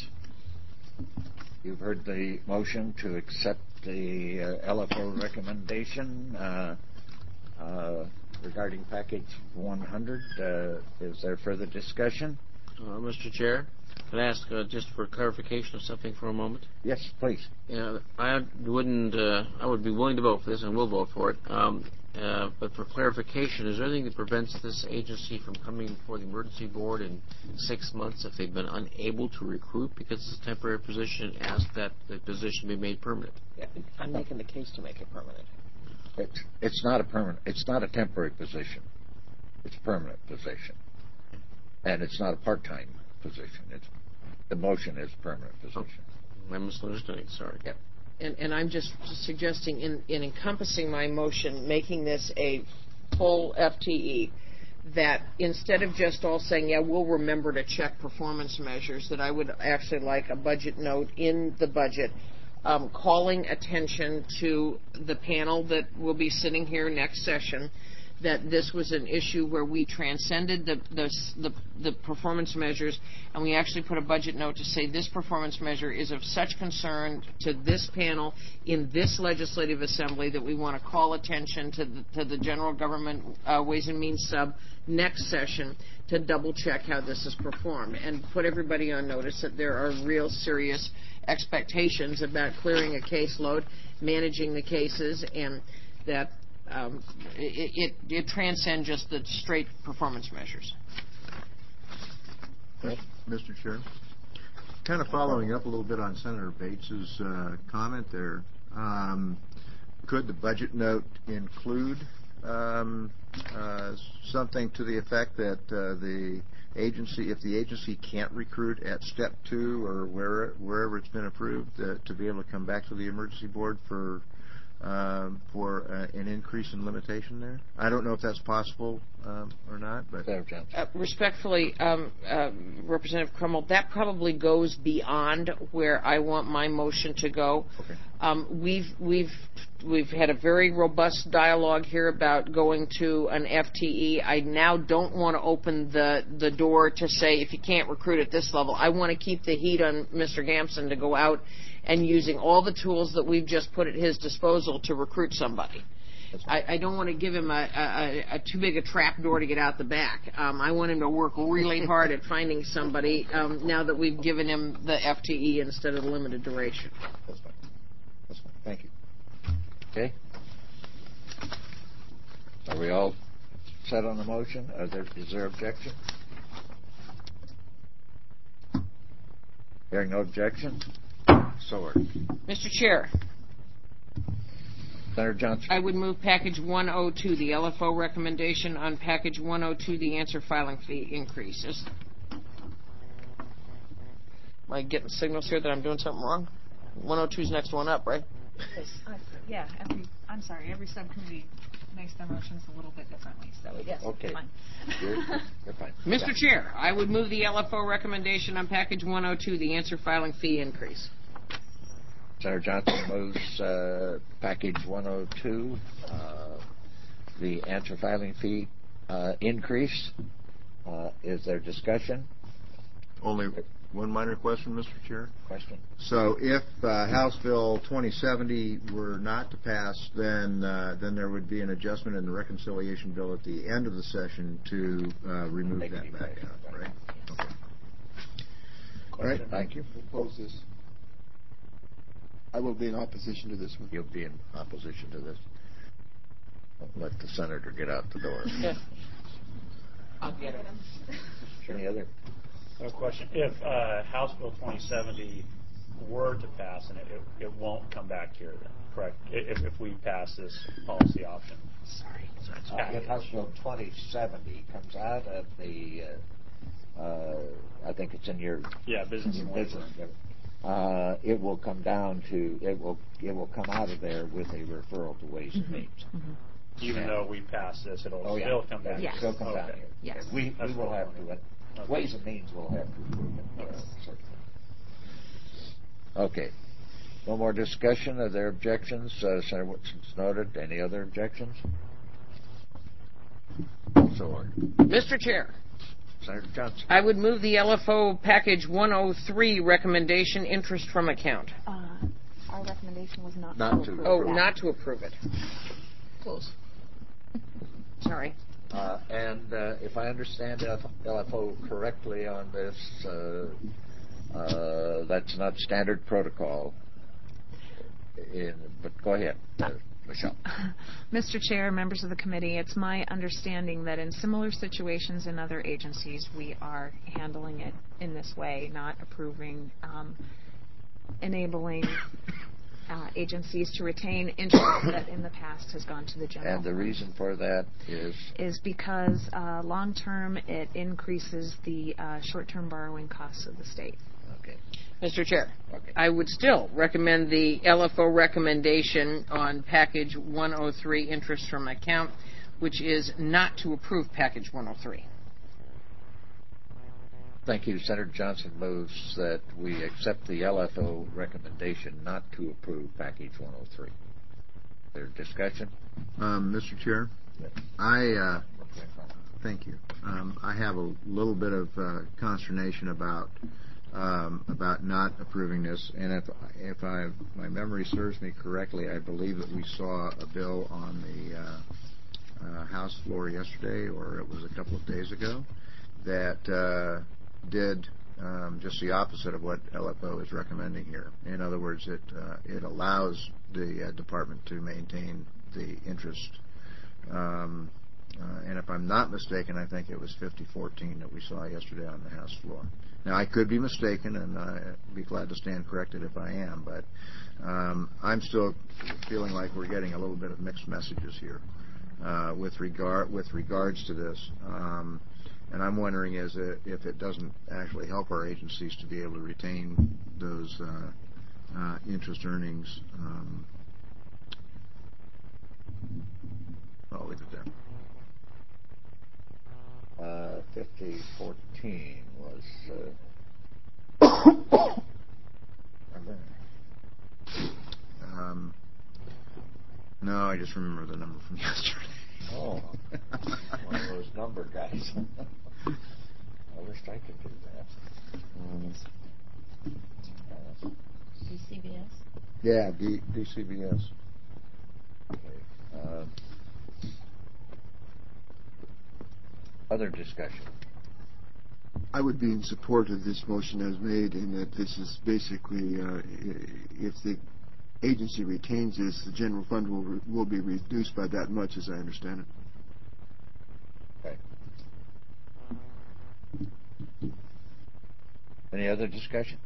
You've heard the motion to accept the LFO recommendation regarding package 100. Is there further discussion? Mr. Chair, can I ask just for clarification of something for a moment? Yes, please. I would be willing to vote for this, and will vote for it. But for clarification, is there anything that prevents this agency from coming before the emergency board in 6 months if they've been unable to recruit because it's a temporary position, and ask that the position be made permanent? Yeah, I'm making the case to make it permanent. It's not a permanent. It's not a temporary position. It's a permanent position, and it's not a part-time position. The motion is permanent position. I'm misunderstanding. Sorry. Yep. And I'm just suggesting in encompassing my motion, making this a full FTE, that instead of just all saying, yeah, we'll remember to check performance measures, that I would actually like a budget note in the budget calling attention to the panel that will be sitting here next session, that this was an issue where we transcended the performance measures, and we actually put a budget note to say this performance measure is of such concern to this panel in this legislative assembly that we want to call attention to the general government Ways and Means sub next session to double check how this is performed and put everybody on notice that there are real serious expectations about clearing a caseload, managing the cases, and that it transcends just the straight performance measures. Mr. Chair, kind of following up a little bit on Senator Bates's comment there, could the budget note include something to the effect that the agency, if the agency can't recruit at step 2 or wherever it's been approved, to be able to come back to the emergency board for an increase in limitation there? I don't know if that's possible or not, but respectfully, Representative Crummell, that probably goes beyond where I want my motion to go. Okay. We've had a very robust dialogue here about going to an FTE. I now don't want to open the door to say if you can't recruit at this level. I want to keep the heat on Mr. Gamson to go out and using all the tools that we've just put at his disposal to recruit somebody. I don't want to give him a too big a trap door to get out the back. I want him to work really hard at finding somebody now that we've given him the FTE instead of the limited duration. That's fine. That's fine. Thank you. Okay. Are we all set on the motion? Is there objection? Hearing no objection, so ordered. Mr. Chair. Senator Johnson. I would move package 102, the LFO recommendation on package 102, the answer filing fee increases. Am I getting signals here that I'm doing something wrong? 102 is next one up, right? Yeah, every subcommittee makes their motions a little bit differently, so yes, okay. Fine. You're fine. Mr. Chair, I would move the LFO recommendation on package 102, the answer filing fee increase. Senator Johnson moves package 102, the answer filing fee increase. Is there discussion? Only one minor question, Mr. Chair. Question. So if House Bill 2070 were not to pass, then there would be an adjustment in the reconciliation bill at the end of the session to remove that back out, right? Okay. All right. Thank you. Oppose this. I will be in opposition to this one. You'll be in opposition to this. Let the senator get out the door. I'll get it. Any other? A question. If House Bill 2070 were to pass, and it won't come back here, then, correct? If we pass this policy option. Sorry. If House Bill 2070 comes out of the, I think it's in your business and labor. It will come down to it will come out of there with a referral to Ways and Means. Even though we pass this, it'll still come back. Yes. Still come down here. Yes. We will have to. Ways and Means will have to approve it. Certainly. Okay. No more discussion. Are there objections? Senator Whitson's noted. Any other objections? So ordered. Mr. Chair, Senator Johnson. I would move the LFO Package 103 recommendation interest from account. Our recommendation was not to approve. Oh, not to approve it. Close. Sorry. And if I understand LFO correctly on this, that's not standard protocol. But go ahead, Michelle. Mr. Chair, members of the committee, it's my understanding that in similar situations in other agencies, we are handling it in this way, not approving, enabling agencies to retain interest that in the past has gone to the general And the reason for that is because long-term it increases the short-term borrowing costs of the state. Okay. Mr. Chair, Okay. I would still recommend the LFO recommendation on Package 103 interest from account, which is not to approve Package 103. Thank you. Senator Johnson moves that we accept the LFO recommendation not to approve Package 103. Is there discussion? Mr. Chair, thank you. I have a little bit of consternation about not approving this, and if my memory serves me correctly, I believe that we saw a bill on the House floor yesterday, or it was a couple of days ago, that did just the opposite of what LFO is recommending here. In other words, it allows the department to maintain the interest. And if I'm not mistaken, I think it was 5014 that we saw yesterday on the House floor. Now, I could be mistaken, and I'd be glad to stand corrected if I am, but I'm still feeling like we're getting a little bit of mixed messages here with regards to this. And I'm wondering if it doesn't actually help our agencies to be able to retain those interest earnings. I'll leave it there. 5014 was. No, I just remember the number from yesterday. Oh, one of those number guys. I wish I could do that. DCBS? Yeah, DCBS. Okay. Other discussion? I would be in support of this motion as made, in that this is basically, if the agency retains this, the general fund will be reduced by that much, as I understand it. Okay. Any other discussion?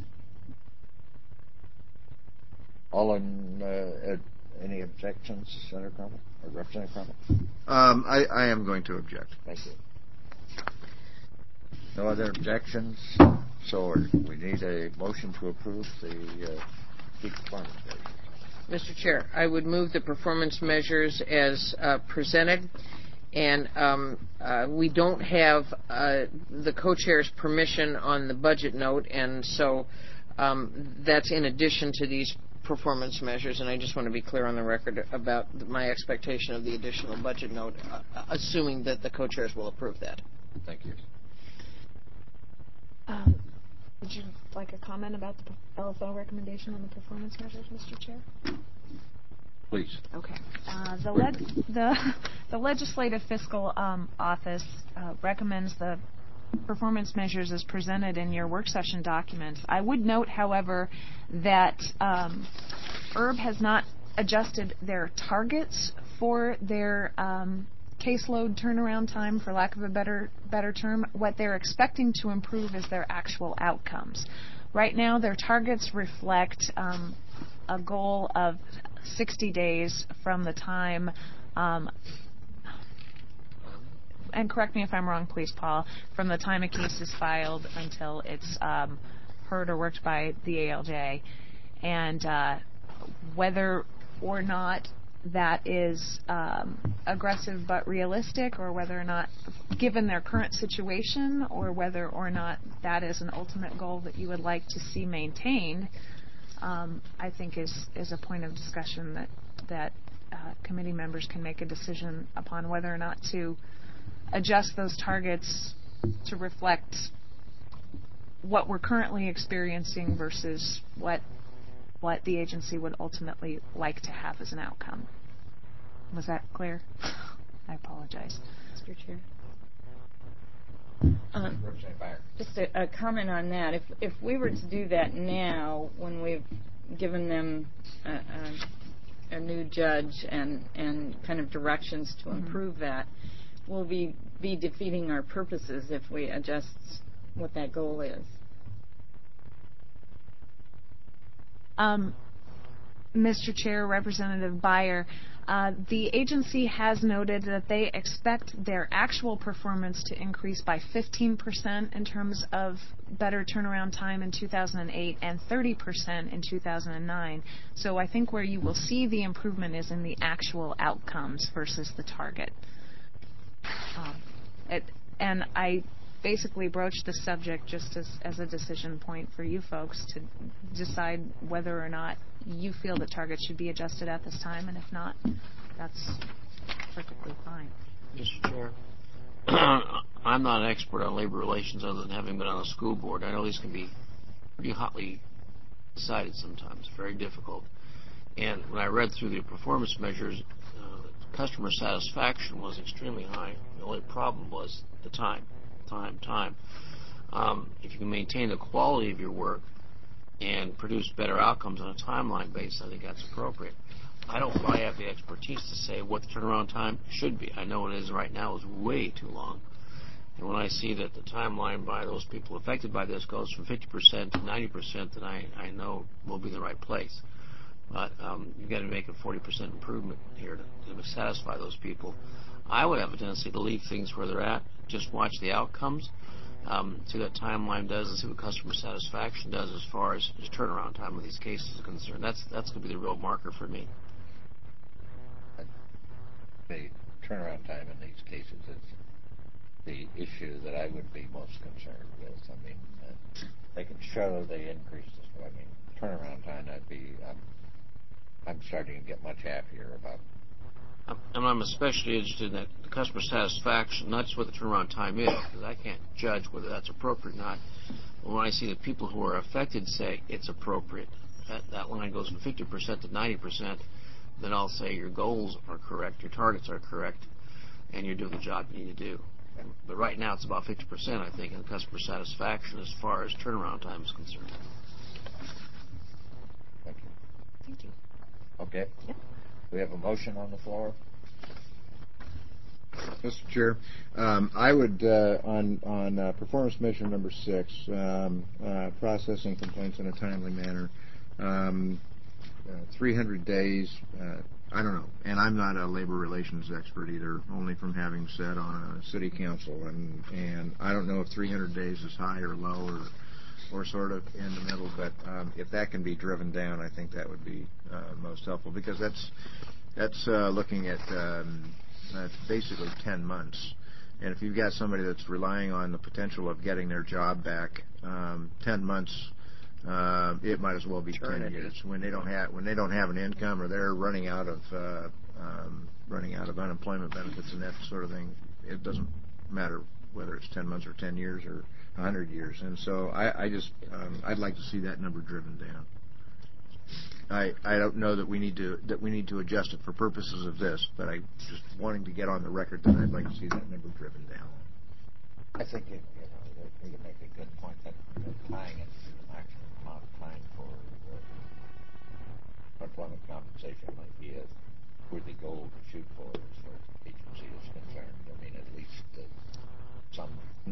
All in, any objections, Senator Cromwell or Representative Cromwell? I am going to object. Thank you. No other objections? So ordered. We need a motion to approve the key performance measures. Mr. Chair, I would move the performance measures as presented, and we don't have the co-chair's permission on the budget note, and so that's in addition to these performance measures, and I just want to be clear on the record about my expectation of the additional budget note, assuming that the co-chairs will approve that. Thank you. Would you like a comment about the LFO recommendation on the performance measures, Mr. Chair? Please. Okay. The Legislative Fiscal Office recommends the performance measures as presented in your work session documents. I would note, however, that IRB has not adjusted their targets for their caseload turnaround time, for lack of a better term. What they're expecting to improve is their actual outcomes. Right now, their targets reflect a goal of 60 days from the time, and correct me if I'm wrong, please, Paul, from the time a case is filed until it's heard or worked by the ALJ. And whether or not that is aggressive but realistic, or whether or not, given their current situation, or whether or not that is an ultimate goal that you would like to see maintained, I think is a point of discussion that committee members can make a decision upon whether or not to adjust those targets to reflect what we're currently experiencing versus what the agency would ultimately like to have as an outcome. Was that clear? I apologize. Mr. Chair. Just a comment on that. If we were to do that now, when we've given them a new judge and kind of directions to improve that, we'll be defeating our purposes if we adjust what that goal is. Mr. Chair, Representative Byer, the agency has noted that they expect their actual performance to increase by 15% in terms of better turnaround time in 2008 and 30% in 2009. So I think where you will see the improvement is in the actual outcomes versus the target. And I basically broached the subject just as a decision point for you folks to decide whether or not you feel that targets should be adjusted at this time, and if not, that's perfectly fine. Mr. Chair, I'm not an expert on labor relations other than having been on the school board. I know these can be pretty hotly decided sometimes, very difficult. And when I read through the performance measures, customer satisfaction was extremely high. The only problem was the time. If you can maintain the quality of your work and produce better outcomes on a timeline basis, I think that's appropriate. I don't probably have the expertise to say what the turnaround time should be. I know it is right now is way too long. And when I see that the timeline by those people affected by this goes from 50% to 90%, then I know we'll be in the right place. But you've got to make a 40% improvement here to satisfy those people. I would have a tendency to leave things where they're at, just watch the outcomes, see what timeline does, and see what customer satisfaction does as far as turnaround time of these cases are concerned. That's going to be the real marker for me. The turnaround time in these cases is the issue that I would be most concerned with. I mean, they can show the increases. I mean, turnaround time, I'm starting to get much happier about. And I'm especially interested in that the customer satisfaction, not just what the turnaround time is, because I can't judge whether that's appropriate or not. But when I see the people who are affected say it's appropriate, that line goes from 50% to 90%, then I'll say your goals are correct, your targets are correct, and you're doing the job you need to do. But right now it's about 50%, I think, in customer satisfaction as far as turnaround time is concerned. Thank you. Thank you. Okay. Yep. We have a motion on the floor. Mr. Chair, I would, on performance measure number 6, processing complaints in a timely manner, 300 days, I don't know, and I'm not a labor relations expert either, only from having sat on a city council, and I don't know if 300 days is high or low or sort of in the middle, but if that can be driven down, I think that would be most helpful, because that's looking at basically 10 months. And if you've got somebody that's relying on the potential of getting their job back, 10 months, it might as well be 10 years. When they don't have an income, or they're running out of unemployment benefits and that sort of thing, it doesn't matter whether it's 10 months or 10 years or 100 years. And so I'd like to see that number driven down. I don't know that we need to adjust it for purposes of this, but I just wanting to get on the record that I'd like to see that number driven down. I think you make a good point that tying it to the maximum amount of time for employment compensation might be worthy goal to shoot for as far as the agency is concerned. I mean, at least some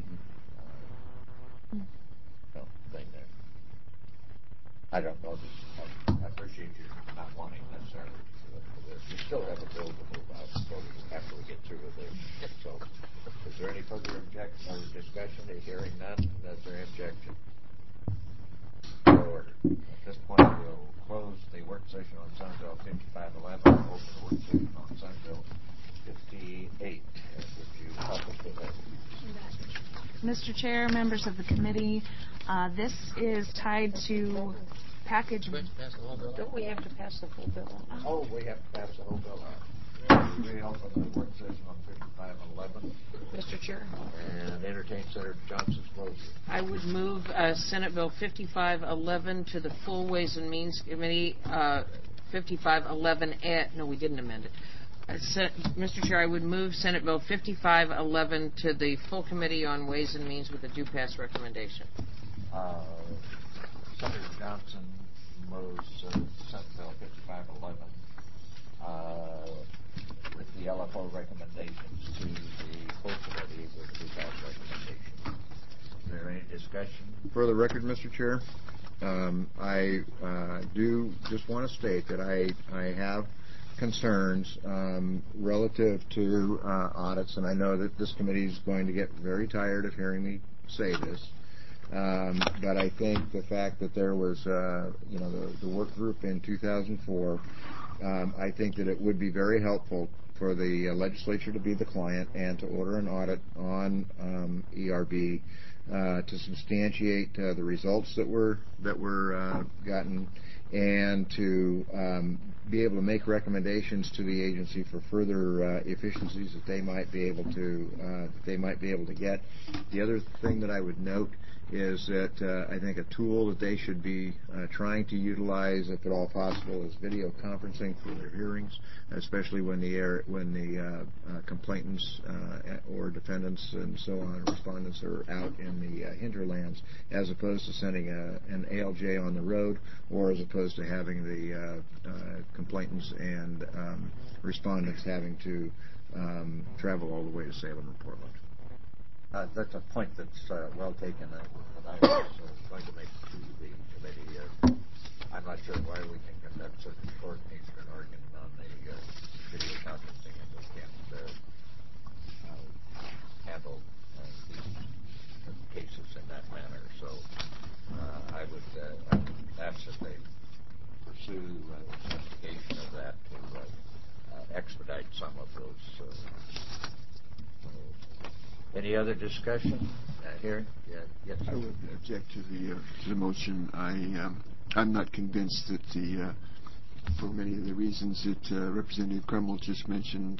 thing there. I don't know. I appreciate you not wanting necessarily for this. We still have a bill to move out after we get through with this. So, is there any further objection or discussion? Hearing none, is there any objection? So ordered. At this point, we'll close the work session on Senate Bill 5511, open the work session on Senate Bill 58. Would you help us with that? Mr. Chair, members of the committee, this is tied to package. Don't we have to pass the whole bill? Oh, we have to pass the whole bill out. We open the work session on 5511. Mr. Chair. And entertain Senator Johnson's motion. I would move Senate Bill 5511 to the full Ways and Means Committee. 5511. No, we didn't amend it. Mr. Chair, I would move Senate Bill 5511 to the full Committee on Ways and Means with a due pass recommendation. Senator Johnson moves Senate Bill 5511 with the LFO recommendations to the full committee with the due pass recommendation. Is there any discussion? For the record, Mr. Chair, I do just want to state that I have concerns relative to audits, and I know that this committee is going to get very tired of hearing me say this. But I think the fact that there was, the work group in 2004, I think that it would be very helpful for the legislature to be the client and to order an audit on ERB to substantiate the results that were gotten, and to be able to make recommendations to the agency for further efficiencies that they might be able to get. The other thing that I would note is that I think a tool that they should be trying to utilize, if at all possible, is video conferencing for their hearings, especially when the complainants or defendants and so on, respondents, are out in the hinterlands, as opposed to sending an ALJ on the road, or as opposed to having the complainants and respondents having to travel all the way to Salem and Portland. That's a point that's well taken that I was going to make to the committee. I'm not sure why we can conduct such a court in Eastern Oregon on the video conferencing, and we can't handle these cases in that manner. So I would ask that they pursue investigation of that to expedite some of those. Any other discussion here? Yes. I would object to the motion. I'm not convinced that for many of the reasons that Representative Kreml just mentioned,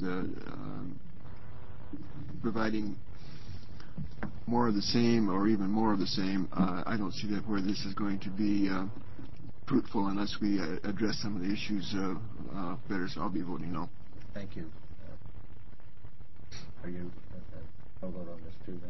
providing more of the same or even more of the same, I don't see that where this is going to be fruitful unless we address some of the issues better. So I'll be voting no. Thank you. Are you? I'll vote on this too,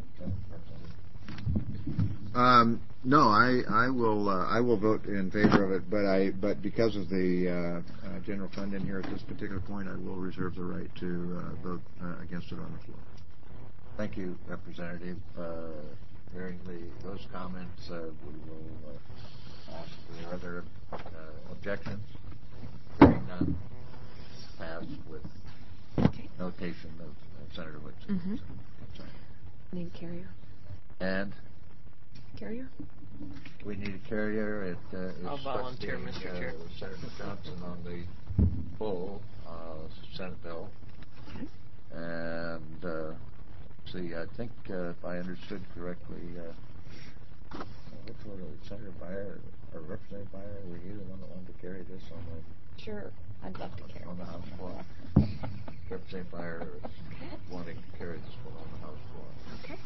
then. No, I will vote in favor of it, but because of the general fund in here at this particular point, I will reserve the right to vote against it on the floor. Thank you, Representative. Hearing those comments, we will ask for the other objections. Hearing none, passed with notation of Senator Whitson. Mm-hmm. Name carrier. And? Carrier? We need a carrier. I'll volunteer, Mr. Chair. Senator Johnson on the full Senate bill. Okay. And let's see, I think if I understood correctly, which one was it, Senator Beyer or Representative Beyer? Were you the one that wanted to carry this on the? Sure, I'd love to carry on the House floor. Representative Beyer is wanting to carry this one on the House floor. Okay.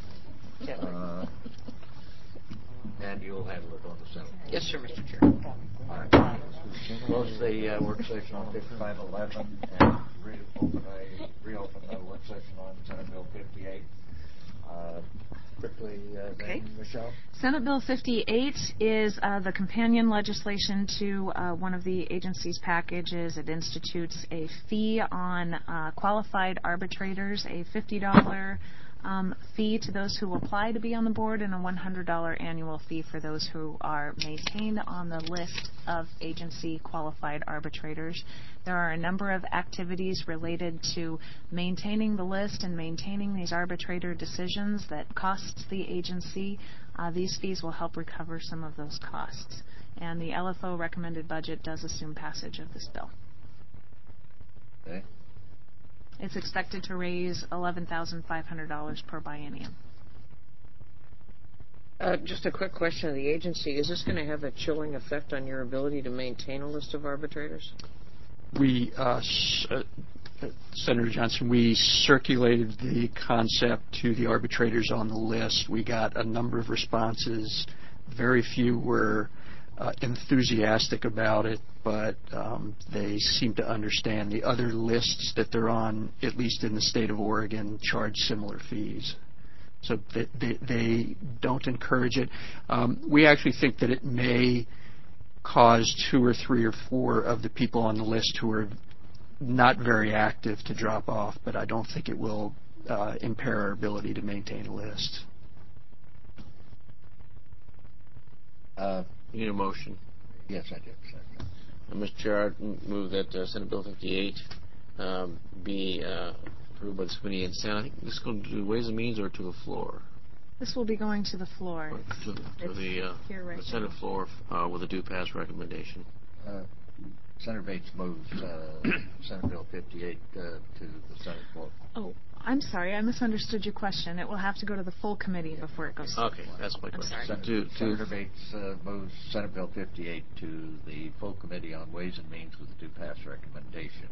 And you'll handle it on the Senate. Yes, sir, Mr. Chair. All right. Close the work session on 5511 and reopen the work session on Senate Bill 58. Quickly, Okay. then, Michelle. Senate Bill 58 is the companion legislation to one of the agency's packages. It institutes a fee on qualified arbitrators, a $50 fee to those who apply to be on the board, and a $100 annual fee for those who are maintained on the list of agency qualified arbitrators. There are a number of activities related to maintaining the list and maintaining these arbitrator decisions that costs the agency. These fees will help recover some of those costs. And the LFO recommended budget does assume passage of this bill. Okay. It's expected to raise $11,500 per biennium. Just a quick question of the agency. Is this going to have a chilling effect on your ability to maintain a list of arbitrators? We, Senator Johnson, we circulated the concept to the arbitrators on the list. We got a number of responses. Very few were enthusiastic about it, but they seem to understand the other lists that they're on, at least in the state of Oregon, charge similar fees. So they don't encourage it. We actually think that it may cause 2 or 3 or 4 of the people on the list who are not very active to drop off, but I don't think it will impair our ability to maintain a list. You need a motion. Yes, I did. Mr. Chair, I move that Senate Bill 58 be approved by the committee and Senate. I think this is going to Ways and Means or to the floor? This will be going to the floor. To the Senate floor with a due pass recommendation. Senator Bates moves Senate Bill 58 to the Senate floor. Oh, I'm sorry. I misunderstood your question. It will have to go to the full committee before it goes. Okay, that's my question. Senator Bates moves Senate Bill 58 to the full committee on Ways and Means with a due pass recommendation.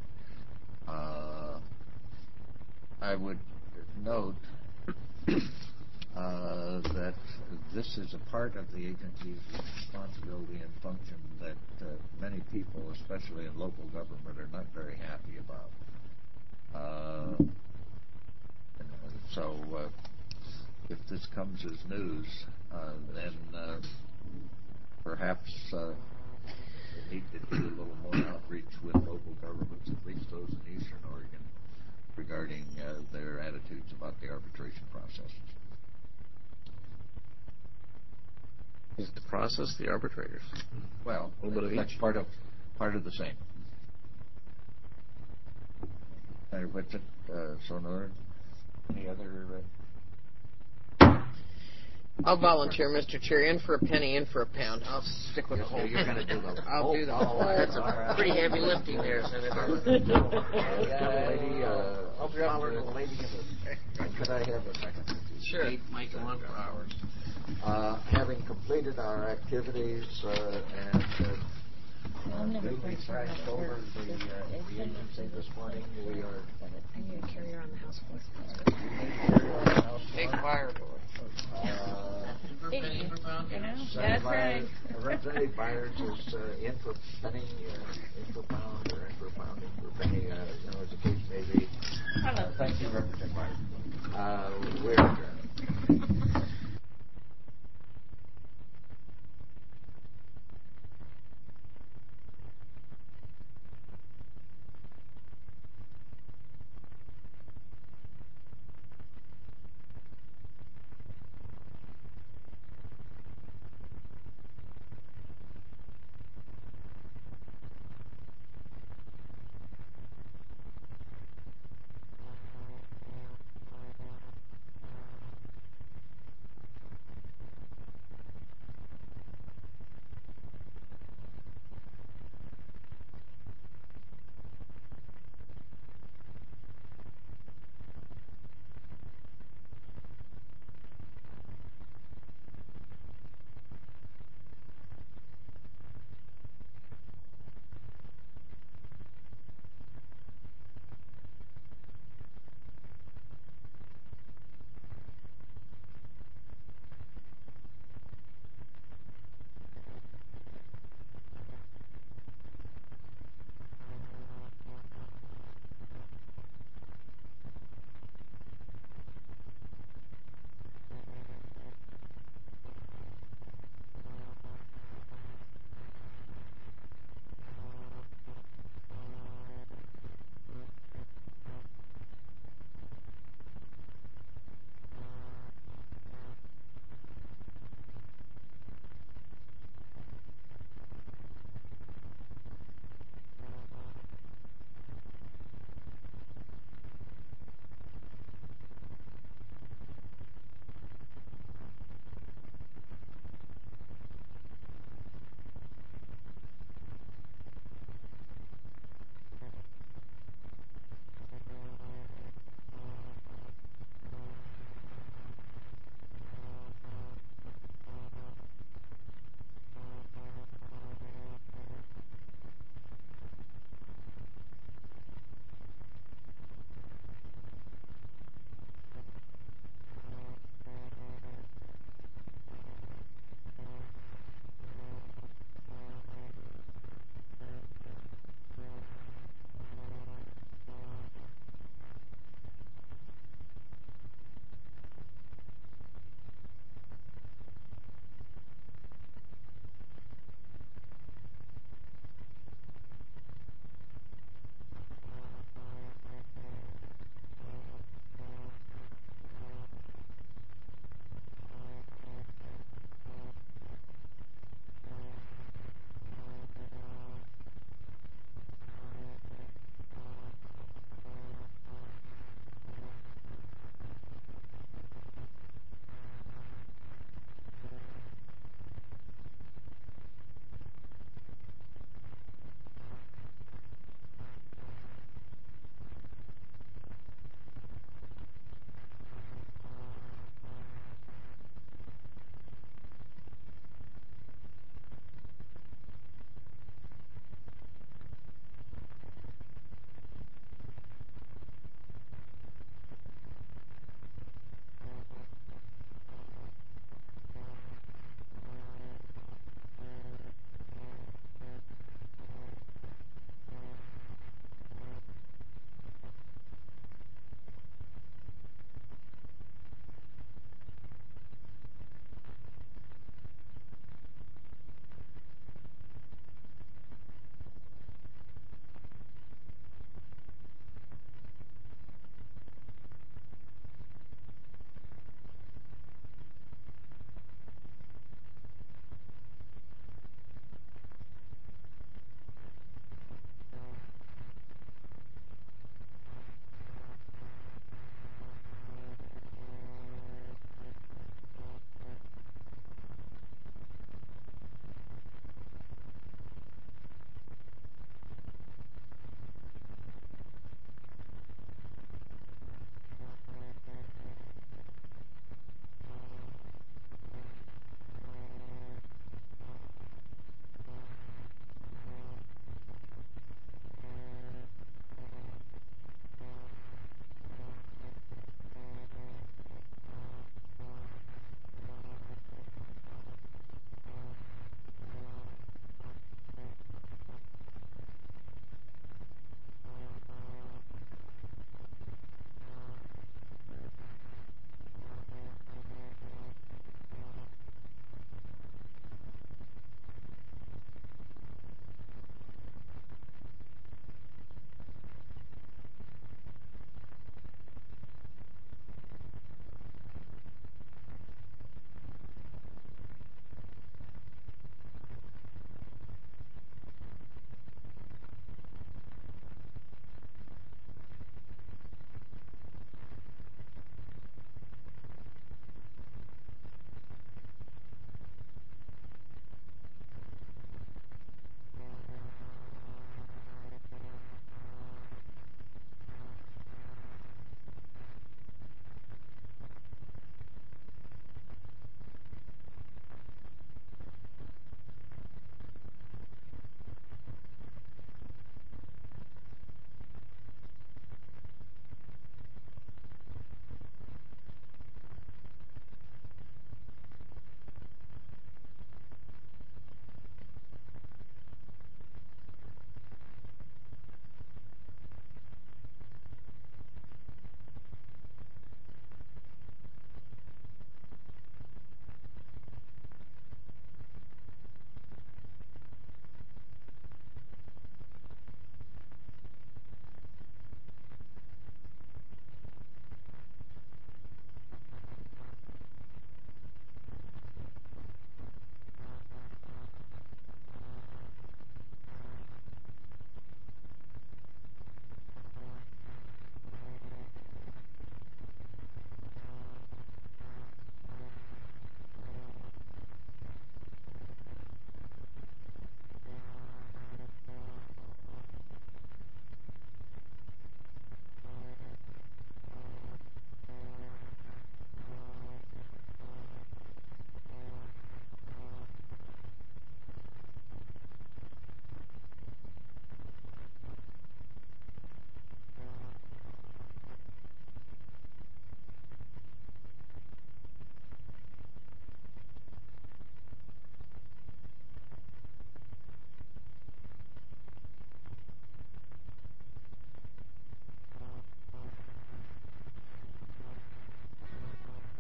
I would note that this is a part of the agency's responsibility and function that many people, especially in local government, are not very happy about. So if this comes as news, then perhaps we need to do a little more outreach with local governments, at least those in Eastern Oregon, regarding their attitudes about the arbitration process. Is the process the arbitrators? Well, that's part of the same. Senator Whitsitt, Sonora, any other? I'll volunteer, Mr. Chair, in for a penny, in for a pound. I'll stick with the whole. You're going to do the I'll do the whole. That's a pretty heavy lifting there, Senator. Could I have a second? Sure. Might go on for hours. Having completed our activities and completely thrashed over the agency this morning, we are. I need a carrier on the house floor. Big fire door. That's right. Representative Byers is in for penny, in for pound, or in for pound, in for penny, as the case may be. Hello. Thank you, Representative Byers. We're adjourned.